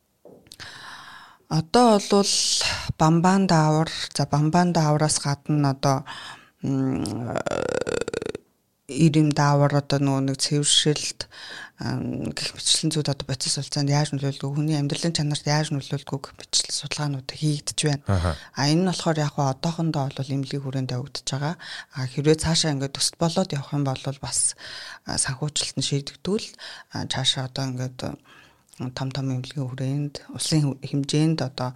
одоо бол бамбан даавар за бамбан даавараас гадна одоо ирэм даавар одоо нөгөө нэг цэвэршилт гэх мэтлэн зүйл одоо процесс болцоонд яаж нөлөөлдөг, хүний амьдралын чанарт яаж нөлөөлдөг гэх мэтлэн судалгаанууд хийгдэж байна. А энэ нь болохоор яг одоохондоо бол эмнэлгийн хүрээнд явагдаж байгаа. А хэрвээ цаашаа ингээд төсөл болоод явах юм бол бас санхүүжилт нь шийдэгдвэл цаашаа одоо ингээд том том эмнэлгийн хүрээнд улсын хэмжээнд одоо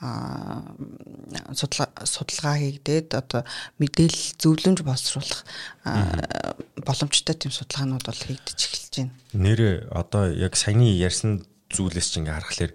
судалгаа судалгаа хийгдээд одоо мэдээлэл зөвлөмж боловсруулах боломжтой тийм судалгаанууд бол хийгдэж эхэлж байна. Нэр одоо яг саяны ярьсан зүйлээс чинь ингээ харахаар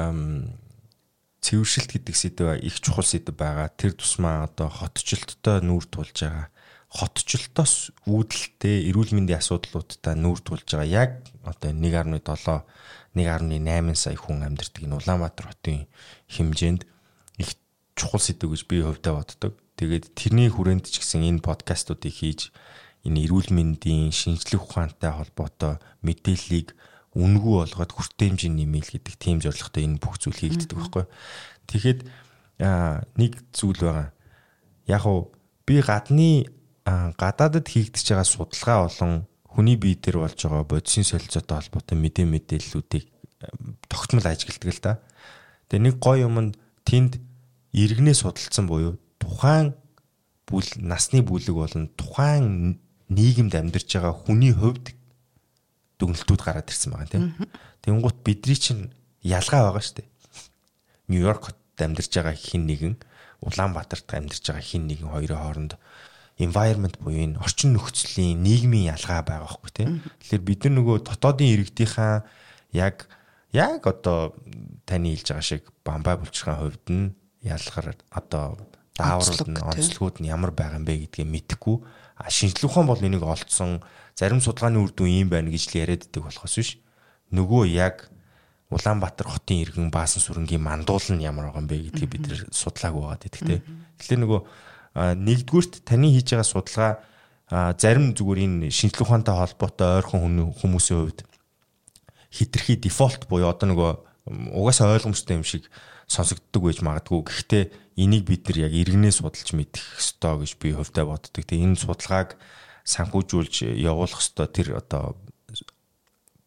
цэвэршилт гэдэг сэдв их чухал сэдв байгаа. Тэр тусмаа одоо хотчлолттой нүүр тулж байгаа. Хотчлолтоос үүдэлтэй эрүүл мэндийн асуудлуудтай нүүр тулж байгаа. Яг одоо нэг гаруй долоо нэг гаруй найман сая хүн амьдардаг энэ Улаанбаатар хотын хэмжээнд их чухал сэдв гэж би хувьдаа боддог. Тэгээд тэрний хүрээнд ч гэсэн энэ подкастуудыг хийж энэ эрүүл мэндийн шинжлэх ухаантай холбоотой мэдээллийг үнэгүй болгоод хүртээмжийн нэмэл гэдэг тийм зорилготой энэ бүх зүйл хийгддэг байхгүй. Тэгэхэд нэг зүйл байгаа. Яг уу би гадны гадаадд хийгдэж байгаа судалгаа болон хүний бие дээр болж байгаа бодисын солилцоотой холбоотой мэдээ мэдээллүүдийг тогтмол ажигладаг л да. Тэгээ нэг гоё юм нь тэнд иргэнээ судалсан буюу тухайн бүл насны бүлэг болон тухайн нийгэмд амьдарч байгаа хүний хувьд дүгнэлтүүд гараад ирсэн байгаа тийм. Тэнгуут бидний чинь ялгаа байгаа шүү дээ. Нью-Йоркт амьдарч байгаа хин нэгэн, Улаанбаатарт амьдарч байгаа хин нэгэн хоёрын хооронд environment буюу энэ орчин нөхцөлийн нийгмийн ялгаа байгаа байхгүй тийм. Тэгэхээр бид нар нөгөө дотоодын иргэдийнхаа яг яг одоо таны хэлж байгаа шиг бамбай булчирхайн хувьд нь ялгаар одоо дааврууд нь онцлогуд нь ямар байгаа юм бэ гэдгийг мэдэхгүй. А шинжлэх ухаан бол энийг олдсон зарим судалгааны үр дүн юм байна гэж л яриад байдаг болохоос биш. Нөгөө яг Улаанбаатар хотын иргэн Баасан сүрэнгийн мандуул нь ямар байгаа юм бэ гэдгийг бид нэр судлаагүй байгаа гэдэг тийм. Тэгэхээр нөгөө нэгдүгürt таны хийж байгаа судалгаа зарим зүгээр энэ шинжлэх ухаантай холбоотой ойрхон хүмүүсийн хувьд хитрхи дефолт буюу одоо нөгөө угаасаа ойлгомжтой юм шиг сонсогддог байж магадгүй. Гэхдээ энийг бид нар яг иргэнээ судалж мэдэх ёстой гэж би хувьдаа боддог. Тэгээ энэ судалгааг санхүүжүүлж явуулах ёстой тэр одоо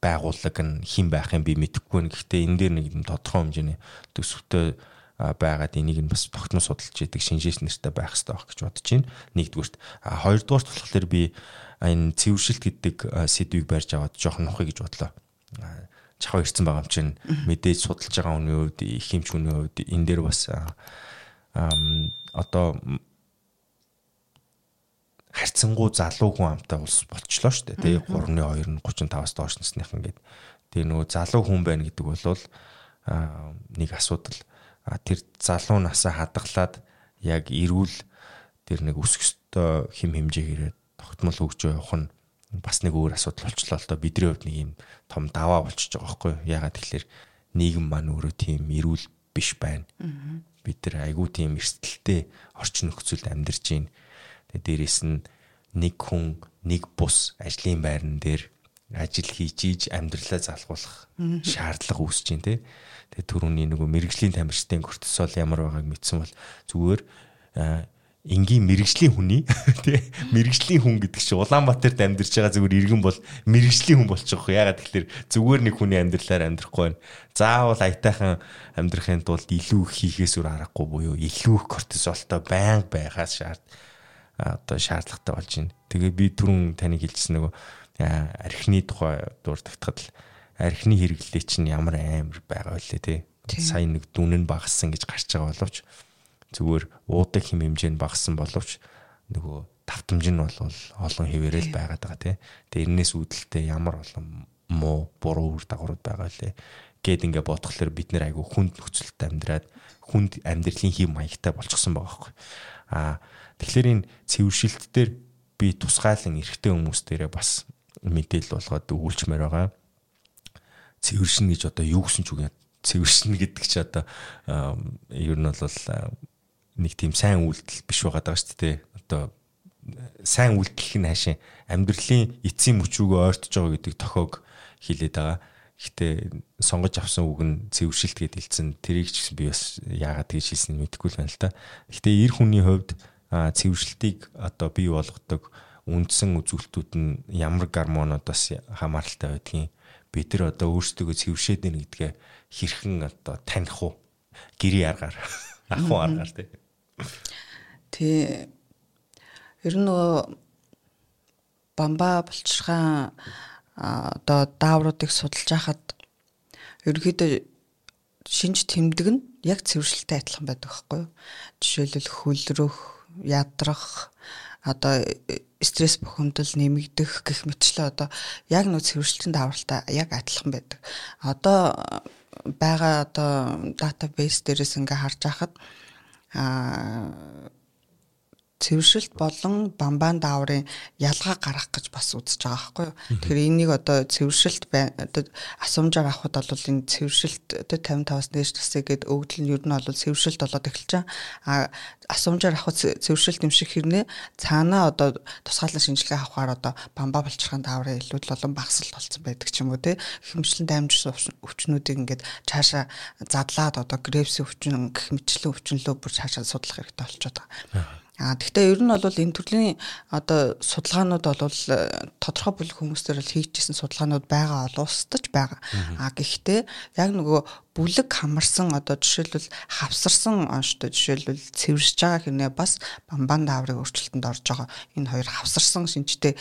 байгууллага нь хэн байх юм би мэдэхгүй байна. Гэхдээ энэ дээр нэг юм тодорхой хэмжээний төсөвтэй байгаад энийг нь бас тогтмол судалж яадаг шинжээс нэртэй байх хэрэгтэй байх гэж бодож байна. Нэгдүгürt хоёрдугаарт болохоор би энэ цэвэршилт гэдэг сэдвийг барьж аваад жоохон нухыг гэж бодлоо. Чахаа ирсэн байгаа юм чинь мэдээж судалж байгаа хүний хувьд их хэмж хүний хувьд энэ дээр бас одоо харьцангуй залуу хүн амтай улс болчлоо шүү дээ. Тэгээ три хоёр гуравч таваас доош насных ингээд. Тэгээ нөгөө залуу хүн байна гэдэг бол нэг асуудал. Тэр залуу насаа хадгалаад яг эрүүл тэр нэг өсөх ёстой хэм хэмжээгээр тогтмол хөгжөө явах нь бас нэг өөр асуудал болчлоо л доо. Бидний хувьд нэг юм том даваа болчихж байгаа байхгүй юу? Ягаад тэгэхээр нийгэм маань өөрөө тийм эрүүл биш байна. Бид тэр айгүй тийм эрсдэлтэй орчин нөхцөлд амьдарч байна. Тэгээ дээрэс нь нэг хүн нэг бус ажлын байран дээр ажил хийж ийж амьдралаа залгуулах шаардлага үүсэж байна те. Тэгээ түрүүний нөгөө мэрэгжлийн тамирчдын кортизол ямар байгааг мэдсэн бол зүгээр энгийн мэрэгжлийн хүний тий мэрэгжлийн хүн гэдэг чинь Улаанбаатарт амьдарч байгаа зүгээр иргэн бол мэрэгжлийн хүн болчих واخ. Ягаад тэгэхээр зүгээр нэг хүний амьдралаар амьдрахгүй байна. Заавал аятайхан амьдрахын тулд илүү их хийхээс өөр аргагүй буюу илүү их кортизолтой байнга байхаас шаард одоо шаардлагатай болж байна. Тэгээ би түрүүн таныг хэлсэн нөгөө архины тухай дурддагтахад л архины хэрэглээ чинь ямар амар байгаа вэ тий. Сая нэг дүн нь багассан гэж гарч байгаа боловч зүгээр уудаг хэм хэмжээ нь багассан боловч нөгөө давтамж нь бол олон хэвээрэл байгаад байгаа тий. Тэгээ энэс үүдэлтэй ямар олон муу буруу үр дагаврууд байгаа лээ. Гэт ингээ бодглохлоор бид нэр айгу хүнд нөхцөлтэй амьдраад хүнд амьдралын хэм маягтай болчихсон байгаа байхгүй. Аа тэгэхээр энэ цэвэршилт дээр би тусгаалan эрэгтэй хүмүүс дээрээ бас мэдээлэл болгоод өгүүлчмээр байгаа. Цэвэршин гэж одоо юу гэсэн ч үг юм. Цэвэршин гэдэг чи одоо ер нь бол нэг тийм сайн үйлдэл биш байгаа даа шүү дээ. Одоо сайн үйлдэлх нь хаашаа амьдралын эцсийн мөчүүгөө ойртож байгаа гэдэг тохиог хэлээд байгаа. Гэхдээ сонгож авсан үг нь цэвэршилт гэдээ хэлсэн. Тэрийг ч гэсэн би бас яагаад гэж хэлсэн мэдэхгүй л байна л та. Гэхдээ эр хүний хувьд цэвэршилтийг одоо бий болгодог үндсэн үзүүлэлтүүд нь ямар гормонуудаас хамааралтай байдгийг бид нар одоо өөрсдөө цэвэршээд байна гэдгээ хэрхэн одоо таних уу? Гэрийн аргаар ахуй аргаар тий. Тий. Ер нь нөгөө бамба булчирхаан одоо даавруудыг судалж байхад ерөөдөө шинж тэмдэг нь яг цэвэршилттэй адилхан байдаг байхгүй юу? Жишээлбэл хөлрөх, ядрах, одоо стресс бухимдал нэмэгдэх гэх мэтчлээ одоо яг нөө цэвэршилтийн даавралтай яг адилхан байдаг. Одоо байгаа одоо датабейс дээрээс ингээ харж байхад аа цэвэршилт болон бамбаан дааврын ялгаа гаргах гэж бас үзэж байгаа байхгүй юу. Тэгэхээр энийг одоо цэвэршилт одоо асуумжаар авахд бол энэ цэвэршилт одоо пятьдесят пять-аас дээш насыг гээд өгдөл нь ер нь бол цэвэршилт болоод эхэлж байгаа. А асуумжаар авах цэвэршилт юм шиг хэрнээ цаанаа одоо тусгаалan шинжилгээ авахаар одоо бамбаа булчирхаан дааврын илүүд болон багасралт болсон байдаг ч юм уу те. Хэмжлэн даймжсан өвчнүүдийг ингээд цаашаа задлаад одоо грепсийн өвчин гэх мэтчлэн өвчнөлөө бүр цаашаа судлах хэрэгтэй болчиход байгаа. А тэгтээ ер нь бол энэ төрлийн одоо судалгаанууд бол тодорхой бүлэг хүмүүстээр л хийжсэн судалгаанууд байгаа олоостож байгаа. А гэхдээ яг нөгөө бүлэг хамарсан одоо жишээлбэл хавсарсан онцтой жишээлбэл цэвэрсэж байгаа хэрнээ бас бамбаан дааврын өөрчлөлтөнд орж байгаа энэ хоёр хавсарсан шинжтэй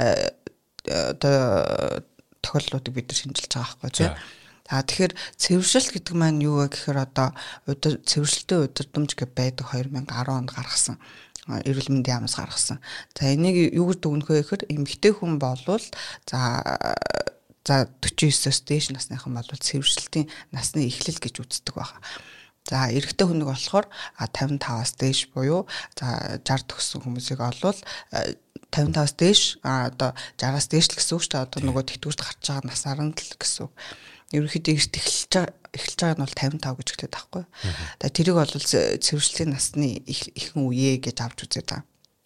одоо тохиолдлуудыг бид нар шинжилж байгаа байхгүй тийм. А тэгэхээр цэвэршилт гэдэг маань юу вэ гэхээр одоо цэвэршилтийн удирдамж гэж байдаг two thousand ten онд гаргасан эрүүл мэндийн яамнаас гаргасан. За энийг юу гэж дүгнэх вэ гэхээр эмэгтэй хүн болвол за за forty-nine-өөс дээш насныхан болвол цэвэршилтийн насны эхлэл гэж үздэг байна. За эрэгтэй хүнийг болохоор fifty-five-аас дээш буюу за sixty төгссөн хүмүүсийг олвол fifty-five-аас дээш одоо sixty-аас дээш л гэсэн үг шүү дээ. Одоо нөгөө тэтгэврт гарч байгаа насаар нь л гэсэн үг. Ерөнхийдөө эрт эхэлж байгаа эхэлж байгаа нь бол fifty-five гэж хэлээд байхгүй. Тэгээ тэрийг бол цэвэршлийн насны ихэн үе гэж авч үзээд байгаа.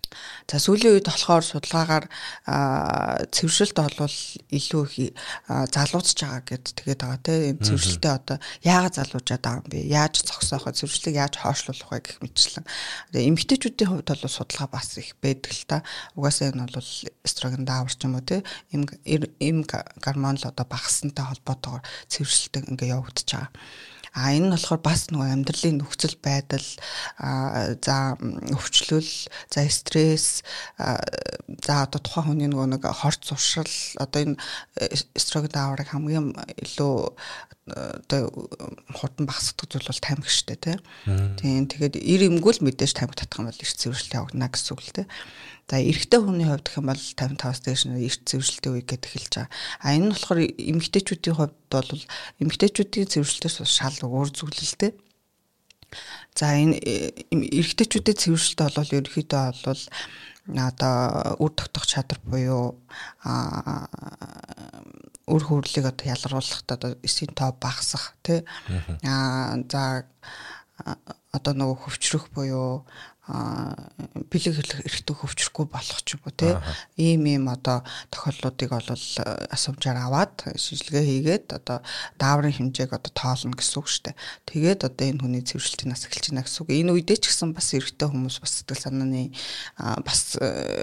За сүүлийн үед болохоор судалгаагаар цэвэршилт бол илүү их залуучж байгаа гэд тэгээд байгаа тийм цэвэршилтээ одоо яагаад залуужаад байгаа юм бэ? Яаж зогсоох вэ? Цэвэршилтийг яаж хойшлуулах вэ гэх мэтчлэн. Тэгээд эмэгтэйчүүдийн хувьд бол судалгаа бас их байдаг л та. Угаасаа энэ бол эстроген даавар ч юм уу тийм им им гормон л одоо багассантай холбоотойгоор цэвэршилтээ ингээ явагдаж байгаа. А энэ нь болохоор бас нөгөө амьдралын нөхцөл байдал за өвчлөл, за стресс, за одоо тухайн хүний нөгөө нэг хорт зуршил одоо энэ эстроген дааврыг хамгийн илүү одоо хурдан багасгадаг зүйл бол тамхи шүү дээ тийм. Тэгээд ир эмгүүл мэдээж тамхи татах юм бол эрт цэвэршилт явагдана гэсэн үг л тийм. За эрэгтэй хүний хувьд гэх юм бол тавин таваас дээш нь эрт цэвэршилтийн үе гэд эхэлж байгаа. А энэ нь болохоор эмэгтэйчүүдийн хувьд бол эмэгтэйчүүдийн цэвэршилтээс шал өөр зүйл л дээ. За энэ эрэгтэйчүүдийн цэвэршилт бол ерөнхийдөө бол одоо үр тогтох чадвар буюу а үр хөврлийг одоо ялгаруулахад одоо эсийн тоо багасах тий. А за одоо нөгөө хөвчрөх буюу бэлэг эрэхтэй хөвчрөхгүй болох ч юм уу тий. Ийм ийм одоо тохиолдлуудыг бол асуумжаар аваад шинжилгээ хийгээд одоо дааврын хэмжээг одоо тоолно гэсэн үг шүү дээ. Тэгээд одоо энэ хүний цэвэршилтийн нас эхэлж байна гэсэн үг. Энэ үедээ ч гэсэн бас эрэхтэй хүмүүс бас сэтгэл санааны бас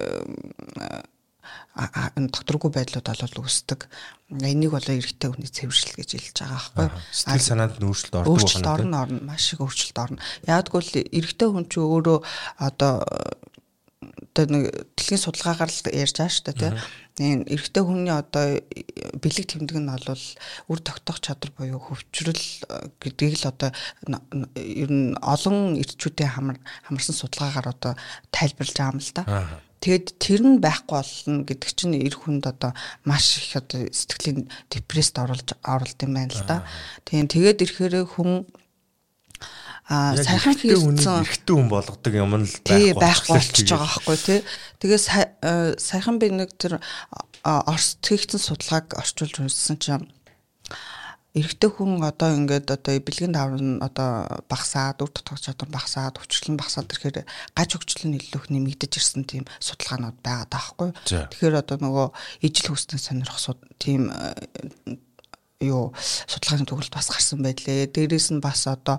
докторгүй байдлууд бол үүсдэг. Энийг бол эрэгтэй хүний цэвэршил гэж хэлж байгаа байхгүй. Сэтгэл санаанд өөрчлөлт ордог байна. Өөрчлөлт орно орно маш их өөрчлөлт орно. Яагтгүй л эрэгтэй хүн ч өөрөө одоо одоо нэг дэлхийн судалгаагаар л ярьж байгаа шүү дээ тийм. Энэ эрэгтэй хүний одоо бэлэг тэмдэг нь бол үр тогтоох чадвар буюу хөвчрөл гэдгийг л одоо ер нь олон эрчүүдийн хамар хамарсан судалгаагаар одоо тайлбарлаж байгаа юм л да. Тэгэд тэр нь байхгүй болно гэдэг чинь эр хүнд одоо маш их одоо сэтгэлийн депресд оруулж оруулд юм байна л да. Тийм тэгээд ирэхээр хүн а сайхан хийсэн эрэгтэй хүн болгодог юм л байхгүй болчихж байгаа байхгүй тий. Тэгээ сайхан би нэг тэр Оросд хийгдсэн судалгааг орчуулж үзсэн чинь эрэгтэй хүн одоо ингээд одоо бэлгийн даавар нь одоо багасаад үр тогтоох чадвар багасаад өвчлөл нь багасаад ирэхээр гаж өвчлөл нь илүү их нэмэгдэж ирсэн тийм судалгаанууд байгаа даахгүй. Тэгэхээр одоо нөгөө ижил хүснээ сонирхох тийм юу судалгааны төгөлд бас гарсан байлээ. Дээрээс нь бас одоо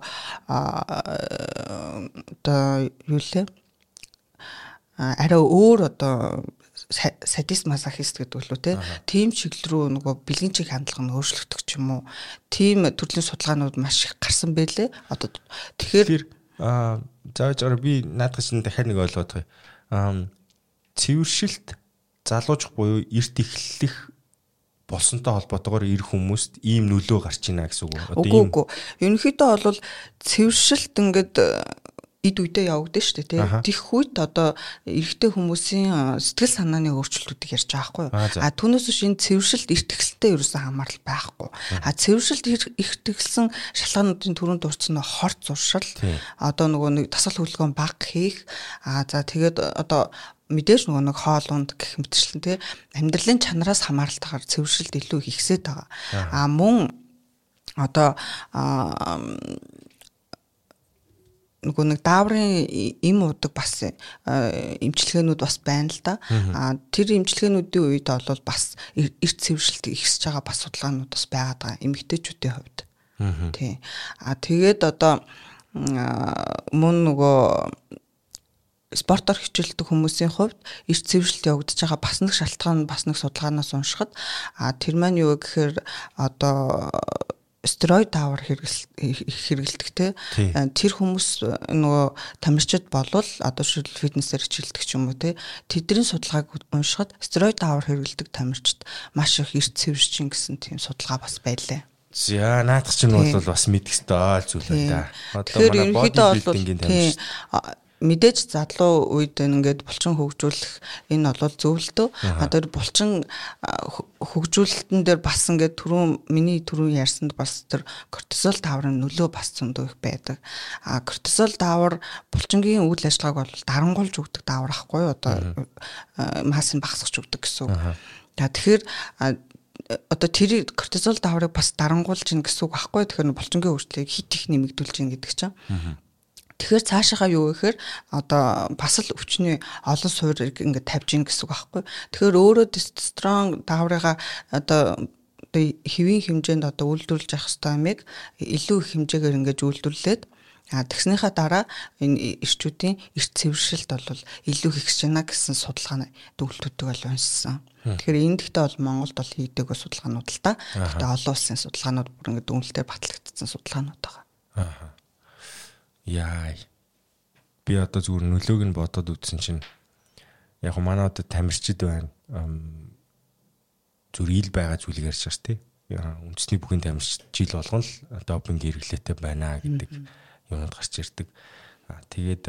одоо юу лээ арай өөр одоо садист мазохист гэдэг лүү те тийм чиглэл рүү нөгөө бэлгийн чиг хандлага нь өөрчлөгдөх ч юм уу тийм төрлийн судалгаанууд маш их гарсан байлээ. Одоо тэгэхээр зааж араа би наадах чинь дахиад нэг ойлгоод байгаа. Цэвэршилт залуужих буюу эрт эхлэх болсонтой холбоотойгоор эр хүмүүст ийм нөлөө гарч ийна гэсэн үг. Одоо ийм үгүй. Ерөнхийдөө бол цэвэршилт ингээд эд үедээ явагдаж шүү дээ тий. Тэх үед одоо эрэгтэй хүмүүсийн сэтгэл санааны өөрчлөлтүүдийг ярьж байгаа байхгүй юу. А түүнээс биш энэ цэвэршилт эрт эхэлтэй ерөөсөө хамаарал байхгүй. А цэвэршилт эрт эхэлсэн шалгаануудын түрүүнд дурдсан хорт зуршил одоо нөгөө нэг тасал хөдөлгөөн баг хийх а за тэгээд одоо мэдээж нөгөө нэг хоол унд гэх мэтчлэн тий амьдралын чанараас хамааралтайгаар цэвэршилт илүү их ихсээд байгаа. А мөн одоо нөгөө нэг дааврын им удаг бас эмчилгээнүүд бас байна л да. А тэр эмчилгээнүүдийн үед бол бас эрт цэвэршилт ихсэж байгаа бас судалгаанууд бас байгаад байгаа эмэгтэйчүүдийн хувьд. Тий. А тэгээд одоо мөн нөгөө спортоор хичээлдэг хүмүүсийн хувьд эрт цэвэршилт явагдаж байгаа бас нэг шалтгаан бас нэг судалгаанаас уншихад а тэр маань юу гэхээр одоо стероид даавар хэрэгэлдэг те тэр хүмүүс нөгөө тамирчид болвол одоо шил фитнесээр хичээлдэг ч юм уу те тэдний судалгааг уншихад стероид даавар хэрэгэлдэг тамирчид маш их эрт цэвэрчин гэсэн тийм судалгаа бас байлаа. За наадах чинь бол бас мэдэх ёстой зүйл байна да. Тэгэхээр ерөнхийдөө бол мэдээж залуу үед ингээд булчин хөгжүүлэх энэ бол зөв л дөө. Одоо булчин хөгжүүлэлтэн дээр бас ингээд түрүүн миний түрүүн ярьсанд бас тэр кортизол дааврын нөлөө бас зөндөө их байдаг. А кортизол даавар булчингийн үйл ажиллагааг бол дарангуулж өгдөг даавар ахгүй юу? Одоо масс нь багасгаж өгдөг гэсэн үг. За тэгэхээр одоо тэр кортизол дааврыг бас дарангуулж ийн гэсэн үг байхгүй юу? Тэгэхээр булчингийн өөрчлөлийг хит их нэмэгдүүлж ийн гэдэг чинь. Тэгэхээр цаашаага юу гэхээр одоо бас л өвчний олон суурийг ингээд тавьж ийн гэсэн үг байхгүй. Тэгэхээр өөрөө тестостерон дааврыгаа одоо хэвийн хэмжээнд одоо үйлдвэрлэж явах хэрэгтэй юмыг илүү их хэмжээгээр ингээд үйлдвэрлээд а тэгснийхаа дараа энэ эрчүүдийн эрт цэвэршилт бол илүү ихсэж байна гэсэн судалгааны дүгнэлтүүдийг бол уншсан. Тэгэхээр энэ дэхтэй бол Монголд бол хийдэг судалгаанууд л та. Гэхдээ олон улсын судалгаанууд бүр ингээд дүгнэлтээр батлагдсан судалгаанууд байгаа. Аа. Яа. Би одоо зүгээр нөлөөг нь бодоод үзсэн чинь яг манай одоо тамирчид байна. Зүгээр ил байгаа зүйлийг ярьж байгаа тий. Үндэсний бүхэн тамирчид жил болгон л допинг хэрэглээтэй байна гэдэг юмуд гарч ирдэг. Тэгээд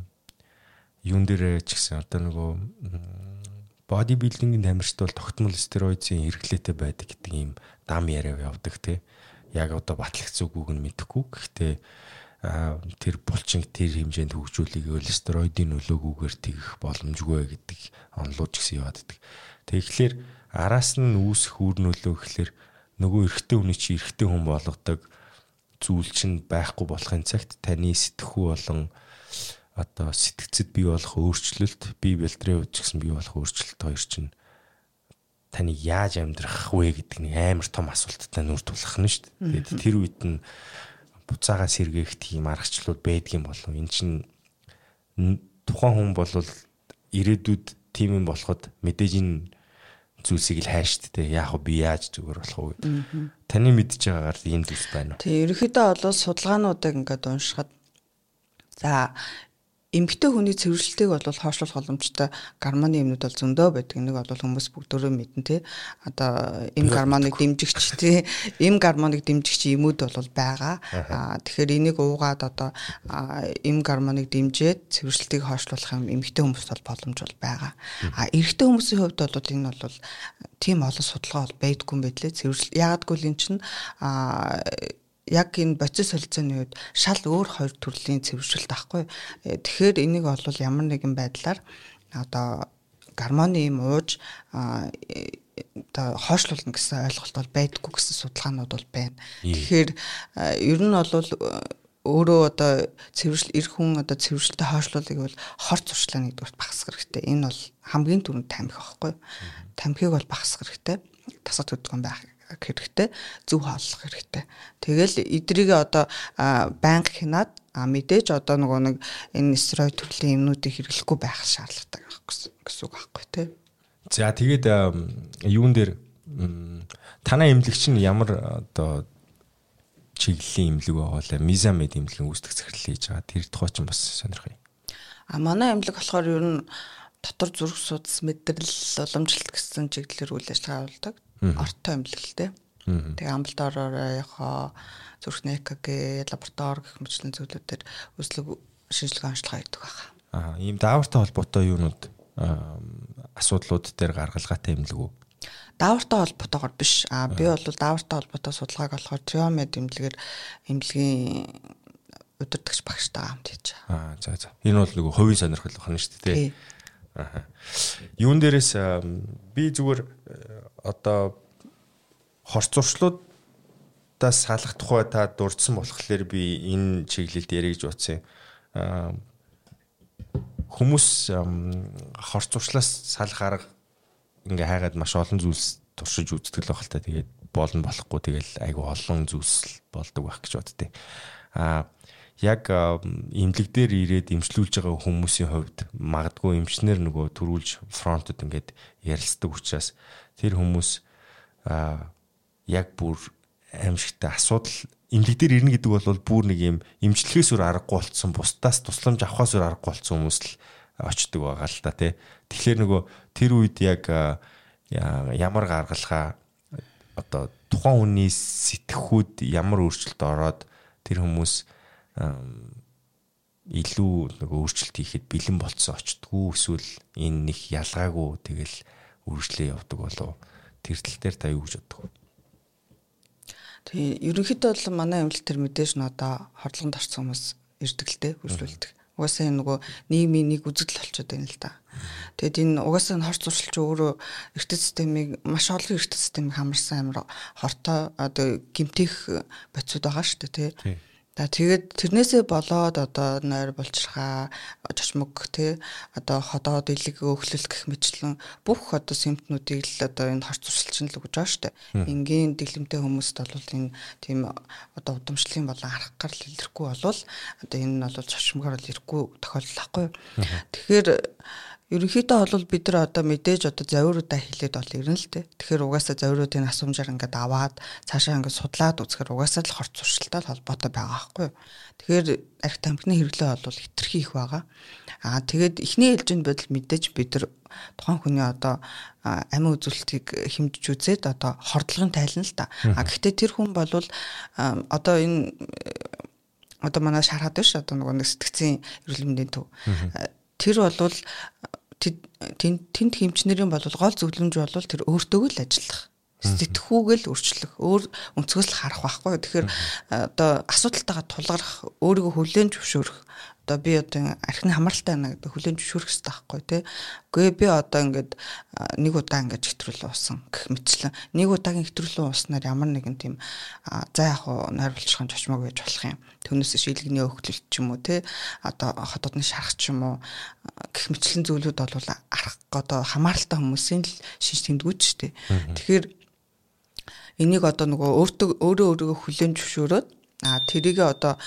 юун дээр ч гэсэн одоо нөгөө боди билдингийн тамирчид бол тогтмол стероидын хэрэглээтэй байдаг гэдэг ийм дам яриа явдаг тий. Яг одоо батлагц үгүйг нь мэдэхгүй. Гэхдээ тэр булчинг тэр хэмжээнд хөгжүүлээгэл стероидын нөлөөгүйгээр тэгэх боломжгүй гэдэг онлууд ч гэсэн явааддаг. Тэгэхээр араас нь үүсэх үр нөлөө гэхэлэр нөгөө эрэгтэй хүний чи эрэгтэй хүн болгодог зүйл чинь байхгүй болохын цагт таны сэтгхүү болон одоо сэтгцэд бий болох өөрчлөлт, бие бэлтрийн үед ч гэсэн бий болох өөрчлөлт хоёр чинь таны яаж амьдрах вэ гэдэг нэг амар том асуулттай нүр тулах нь шүү дээ. Тэгээд тэр үед нь буцаага сэргээх тийм аргачлалууд байдгийн болов. Энд чинь тухайн хүн бол ирээдүйд тийм юм болоход мэдээж энэ зүйлсийг л хайш тэ яг би яаж зүгээр болох вэ? Таны мэдж байгаагаар ийм зүйлс байна уу? Тэг ерөнхийдөө бол судалгаануудыг ингээд уншихад за эмэгтэй хүний цэвэрлэлтийг бол хойшлуулах боломжтой гормоны юмнууд бол зөндөө байдаг. Нэг бол хүмүүс бүгдөө мэднэ тий. Одоо эм гормоныг дэмжигч тий. Эм гормоныг дэмжигч эмүүд бол байгаа. Аа тэгэхээр энийг уугаад одоо эм гормоныг дэмжиж цэвэрлэлтийг хойшлуулах юм эмэгтэй хүмүүс бол боломж бол байгаа. Аа эрэгтэй хүмүүсийн хувьд бол энэ бол тийм олон судалгаа бол байдгүй юм байдлээ. Цэвэрлэл яагаад гэвэл эн чинь аа яг энэ боцис солилцооны үед шал өөр хоёр төрлийн цэвэршилт байхгүй. Тэгэхээр энийг бол ямар нэгэн байдлаар одоо гормоны юм ууж одоо хойшлуулна гэсэн ойлголт бол байдаггүй гэсэн судалгаанууд бол байна. Тэгэхээр ер нь бол өөрөө одоо цэвэршил эр хүн одоо цэвэршилтэд хойшлуулыг бол хор зуршлаа нэгдүгээр багасгах хэрэгтэй. Энэ бол хамгийн түрүүнд тамхи байхгүй. Тамхиг бол багасгах хэрэгтэй. Тасгал хөдөлгөөн байх хэрэгтэй, зөв хааллах хэрэгтэй. Тэгэл эдрийг одоо банк хянаад мэдээж одоо нөгөө нэг энэ стероид төрлийн юмнуудыг хэрэглэхгүй байх шаардлагатай гэсэн үг байхгүй тий. За тэгээд юун дээр танай эмнэлэгч нь ямар одоо чиглэлийн эмнэлэг байгаа вэ? Мизамед эмнэлгийн үүсгэх захирал хийж байгаа. Тэр тухай ч бас сонирхъя. А манай эмнэлэг болохоор ер нь дотор зүрх судас мэдрэл уламжлалт гэсэн чиглэлээр үйл ажиллагаа явуулдаг. Ортой эмнэлэгтэй. Тэгээ амбулатороор яхаа зүрхний ЭКГ, лаборатори гэх мэтлэн зүйлүүдээр үзлэг шинжилгээ онцлогоо хийдэг байна. Аа, ийм даавартай холбоотой юунууд асуудлууд дээр гаргалгаатай эмнэлэг үү? Даавартай холбоотойгоор биш. Аа, би бол даавартай холбоотой судалгааг болохоор Триомед эмнэлгээр эмнэлгийн удирдагч багштай хамт хийж байгаа. Аа, за за. Энэ бол нөгөө хувийн сонирхол байна шүү дээ. Аа. Юун дээрээс би зүгээр одоо хорц зуршлуудаас салах тухай та дурдсан болохоор би энэ чиглэлд ярих гэж утсан. Хүмүүс хорц зуршлаас салах арга ингээ хайгаад маш олон зүйлс туршиж үздэг л байх л та. Тэгээд болно болохгүй тэгэл айгу олон зүйлс болдог байх гэж боддیں۔ Аа яг эмнэлэг дээр ирээд эмчлүүлж байгаа хүмүүсийн хувьд магадгүй эмчнэр нөгөө төрүүлж фронтод ингээд ярилцдаг учраас тэр хүмүүс а яг бүр аимшигтай асуудал эмнэлэг дээр ирнэ гэдэг бол бүр нэг юм эмчлэхээс өөр аргагүй болцсон, бусдаас тусламж авахаас өөр аргагүй болцсон хүмүүс л очдөг байгаа л та тий. Тэгэхээр нөгөө тэр үед яг ямар гаргалгаа одоо тухайн хүний сэтгхүүд ямар өөрчлөлт ороод тэр хүмүүс илүү нөгөө өөрчлөлт хийхэд бэлэн болцсон очтгоо эсвэл энэ нэг ялгаагүй тэгэл үргэлжлээ явдаг болов. Тэр тал дээр та юу гэж боддог вэ? Тэгээ ерөнхийдөө бол манай эмнэлэг төр мэдээж нь одоо хордлогонд орсон хүмүүс ирдэг л дээ хөшлүүлдэг. Угаасаа энэ нөгөө нийгмийн нэг үзэгдэл болчиход байна л да. Тэгэд энэ угаасаа энэ хорц зуршилч өөрөө эрдэс системийг маш олон эрдэс системийг хамарсан амар хортой одоо гимтэх бодисууд байгаа шүү дээ тий. За тэгээд тэрнээсээ болоод одоо нойр булчирхаа, чочмог тий одоо ходоод илэг өөхлөл гэх мэтлэн бүх одоо симптомуудыг л одоо энэ хорц зуршилчин л өгж байгаа шүү дээ. Энгийн дэглэмтэй хүмүүст бол энэ тийм одоо удамшлын болон арах гарал илэрхгүй болвол одоо энэ нь бол чочмогоор л ирэхгүй тохиолдол ахгүй юу. Тэгэхээр ерөнхийдөө бол бид нар одоо мэдээж одоо завиуруудаа хэлээд бол ирнэ л дээ. Тэгэхээр угаасаа завиуруудын асуумжаар ингээд аваад цаашаа ингээд судлаад үзэхээр угаасаа л хорц зуршилтай холбоотой байгаа байхгүй юу. Тэгэхээр арх тамхины хэрэглээ бол хэтэрхий их байгаа. Аа тэгээд эхний ээлжинд бодол мэдээж бид нар тухайн хүний одоо амин үзүүлэлтийг хэмжиж үзээд одоо хордлогын тайлна л та. А гэхдээ тэр хүн бол одоо энэ одоо манай шархаад биш одоо нөгөө сэтгцийн эрүүл мэндийн төв. Тэр бол тэнд хэмжнэрийн бол гол зөвлөмж бол тэр өөртөө л ажиллах. Сэтгхүүгээл өөрчлөх, өөр өнцгөөс л харах байхгүй. Тэгэхээр одоо асуудалтайгаа тулгарх, өөрийгөө хүлээн зөвшөөрөх. Одоо би одоо архины хамааралтай байна гэдэг хүлээн зөвшөөрөх хэрэгтэй байхгүй тий. Үгүй би одоо ингээд нэг удаа ингээд хэтрүүлэн уусан гэх мэтчлэн нэг удаагийн хэтрүүлэн ууснаар ямар нэгэн тийм за яг уу нойр булчирхайн чочмог байж болох юм. Түүнээс шилэгний өөхлөлт ч юм уу тий. Одоо хотодны шарах ч юм уу гэх мэтлэн зүйлүүд бол арах одоо хамааралтай хүмүүсийн л шинж тэмдгүүд ч тий. Тэгэхээр энийг одоо нөгөө өөртөө өөрөө өөрийгөө хүлээн зөвшөөрөөд а тэрийг одоо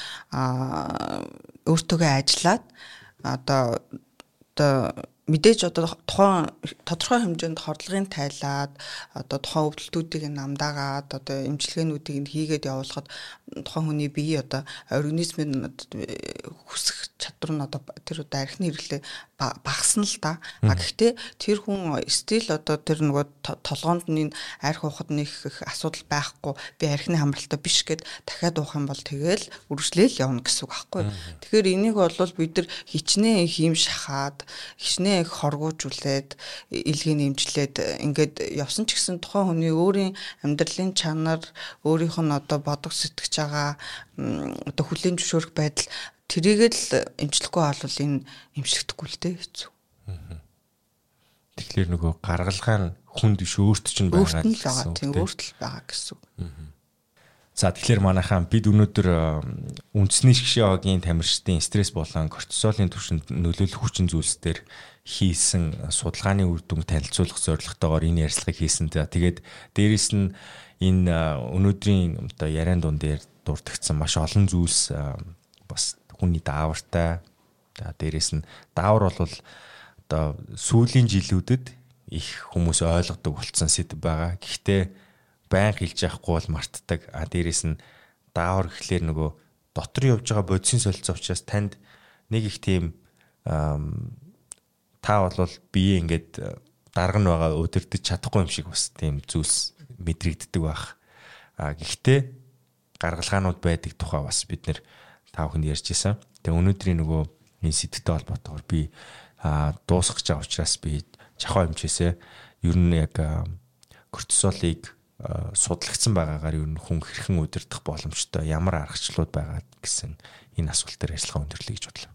өөртөөгөө ажиллаад одоо одоо мэдээж одоо тухайн тодорхой хэмжээнд хордлогын тайлаад одоо тухайн өвдөлтүүдийг намдаагаад одоо эмчилгээнүүдийг нь хийгээд явуулахад тухайн хүний бие одоо организмын хүсэх чадвар нь одоо тэр одоо архины хэрэглээ багасна л та. А гэхдээ тэр хүн стил одоо тэр нөгөө толгоонд нь арх уухад нэг асуудал байхгүй би архины хамралтай биш гэд дахиад уух юм бол тэгэл үргэлжлээл явна гэсэн үг байхгүй. Тэгэхээр энийг бол бид нар хичнээн их юм шахаад хичнээн их хоргоожүүлээд илгийг нэмжлээд ингээд явсан ч гэсэн тухайн хүний өөрийн амьдралын чанар өөрийнх нь одоо бодох сэтгэж байгаа одоо хүлээн зөвшөөрөх байдал тэрийг л эмчлэхгүй бол энэ эмчлэгдэхгүй л дээ хэцүү. Тэгэхээр нөгөө гаргалгаа нь хүнд биш өөрт чинь байгаа гэсэн үг. Тийм өөртөл байгаа гэсэн үг. За тэгэхээр манайхаа бид өнөөдөр үндэсний шгшээгийн тамирчдын стресс болон кортизолын түвшинд нөлөөлөх хүчин зүйлс дээр хийсэн судалгааны үр дүнг танилцуулах зорилготойгоор энэ ярилцлагыг хийсэн. За тэгээд дээрэс нь энэ өнөөдрийн одоо яриан дунд дээр дурдгдсан маш олон зүйлс бас хүний даавартай. За дээрэс нь даавар бол одоо сүүлийн жилүүдэд их хүмүүс ойлгодог болсон сэдв байгаа. Гэхдээ байн хэлж явахгүй бол мартдаг. А дээрэс нь даавар гэхлээр нөгөө дотор явж байгаа бодисын солилцоо учраас танд нэг их тийм та бол бие ингээд дарга нь байгаа өдөрдөж чадахгүй юм шиг бас тийм зүйлс мэдрэгддэг байх. А гэхдээ гаргалгаанууд байдаг тухай бас бид нэр тав хүнд ярьж байсан. Тэгээ өнөөдрийн нөгөө энэ сэдвтэй холбоотойгоор би дуусгах гэж байгаа учраас би жахаа юмчээсээ ер нь яг кортизолыг судлагдсан байгаагаар ер нь хүн хэрхэн удирдах боломжтой ямар аргачлалууд байгаа гэсэн энэ асуулт дээр ажиллагаа өндөрлөе гэж бодлоо.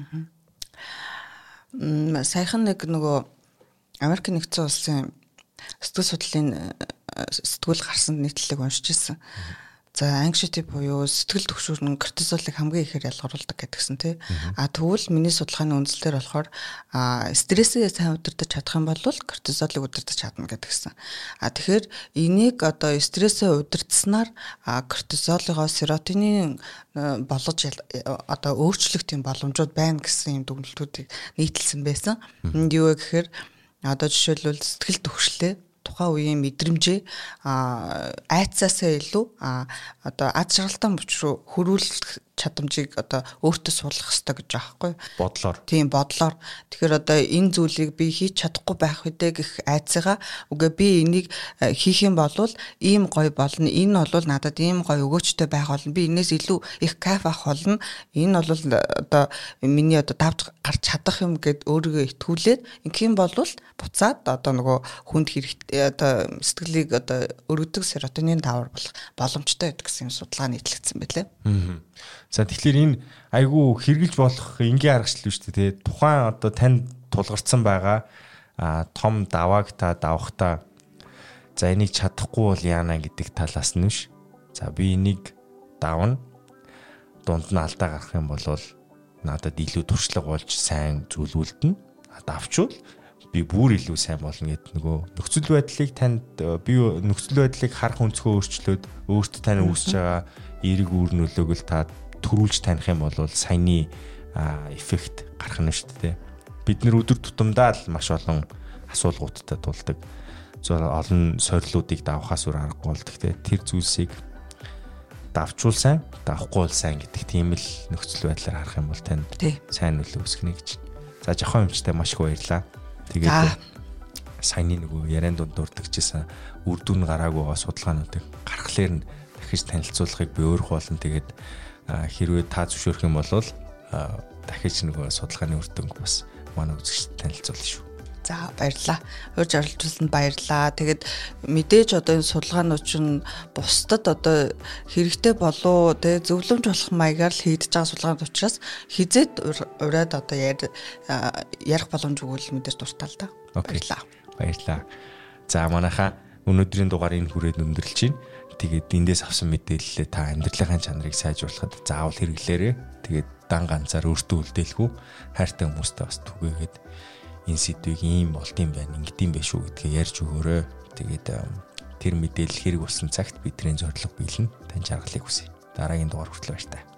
Аа. Саяхан нэг нөгөө Америк нэгдсэн улсын сэтгэл судлалын сэтгүүл гарсан нийтлэлийг уншиж ирсэн. За anxiety буюу сэтгэл түгшүүр нь кортизолыг хамгийн ихээр ялгаруулдаг гэдгсэн тий. А тэгвэл миний судалгааны үндслээр болохоор стрессээ сайн удирдах чадах юм бол кортизолыг удирдах чадна гэдгсэн. А тэгэхээр энийг одоо стрессээ удирдсанаар кортизолыгоо серотонин болгож одоо өөрчлөх тийм боломжууд байна гэсэн юм дүгнэлтүүдийг нийтэлсэн байсан. Энд юу вэ гэхээр одоо жишээлбэл сэтгэл түгшлээ тухайн үеийн мэдрэмжээ айцаасаа илүү одоо аз жаргалтай мөч рүү хөрвүүлэх чадамжийг одоо өөртөө суулгах хэрэгтэй гэж байгаа байхгүй бодлоор тийм бодлоор тэгэхээр одоо энэ зүйлийг би хийж чадахгүй байх үедээ гэх айцгаа үгүй би энийг хийх юм бол ийм гоё болно энэ бол надад ийм гоё өгөөчтэй байх болно би энэс илүү их кайф авах болно энэ бол одоо миний одоо давж гарч чадах юм гэд өөрийгөө итгүүлээд ингэх юм бол буцаад одоо нөгөө хүнд хэрэгтэй одоо сэтгэлийг одоо өргөдөг серотонин даавар болох боломжтой байдаг гэсэн судалгаа нийтлэгдсэн байлээ. Аа. За тэгэхээр энэ айгүй хэрэгжилж болох энгийн аргачлал биш үү те тухайн одоо танд тулгарсан байгаа а том давааг та давахта за энийг чадахгүй бол яана гэдэг талаас нь биш. За би энийг давна. дунд нь алдаа гарах юм бол надад илүү туршлага болж сайн зүйлүүлдэн. Давчвал би бүр илүү сайн болно гэд нөгөө нөхцөл байдлыг танд би нөхцөл байдлыг харах өнцгөө өөрчлөөд өөртөө тань үүсэж байгаа эерэг үр нөлөөг л та төрүүлж таних юм бол саяны эффект гарах нь шүү дээ. Бид нэр өдөр тутамдаа л маш олон асуулгуудтай тулдаг. Зөв олон сорилуудыг давхаас өөр аргагүй бол гэхдээ тэр зүйлсийг давчвал сайн, давхгүй бол сайн гэдэг тийм л нөхцөл байдлаар харах юм бол танд сайн нөлөө үүсгэнэ гэж. За жоохон юмчтай маш их баярлаа. Тэгээд саяны нөгөө яриан дунд дурдчихсан үр дүн гараагүй байгаа судалгаануудыг гаргахлаар нь дахиж танилцуулахыг би өөрөх болон тэгээд хэрвээ та зөвшөөрөх юм бол дахиж нөгөө судалгааны үр дүнг бас манай үзэгчдэд танилцуулна шүү. За баярлалаа. Урьж оролцуулсанд баярлалаа. Тэгээд мэдээж одоо энэ судалгаанууд чинь бусдад одоо хэрэгтэй болоо тэ зөвлөмж болох маягаар л хийдэж байгаа судалгаанууд учраас хизээд ураад одоо ярих боломж өгвөл мэдээж дуртай л да. Баярлалаа. Баярлалаа. За манайхаа өнөөдрийн дугаар энэ хүрээд өндөрлж байна. Тэгээд эндээс авсан мэдээлэлээ та амьдралынхаа чанарыг сайжруулахад заавал хэрэглээрэй. Тэгээд дан ганцаар өөртөө үлдээлгүй хайртай хүмүүстэй бас түгээгээд энэ сэдвийг ийм болт юм байна, ингэдэм байх шүү гэдгээ ярьж өгөөрэй. Тэгээд тэр мэдээлэл хэрэг болсон цагт бидний зорилго биелнэ. Тань жаргалыг хүсье. Дараагийн дугаар хүртэл баяр таа.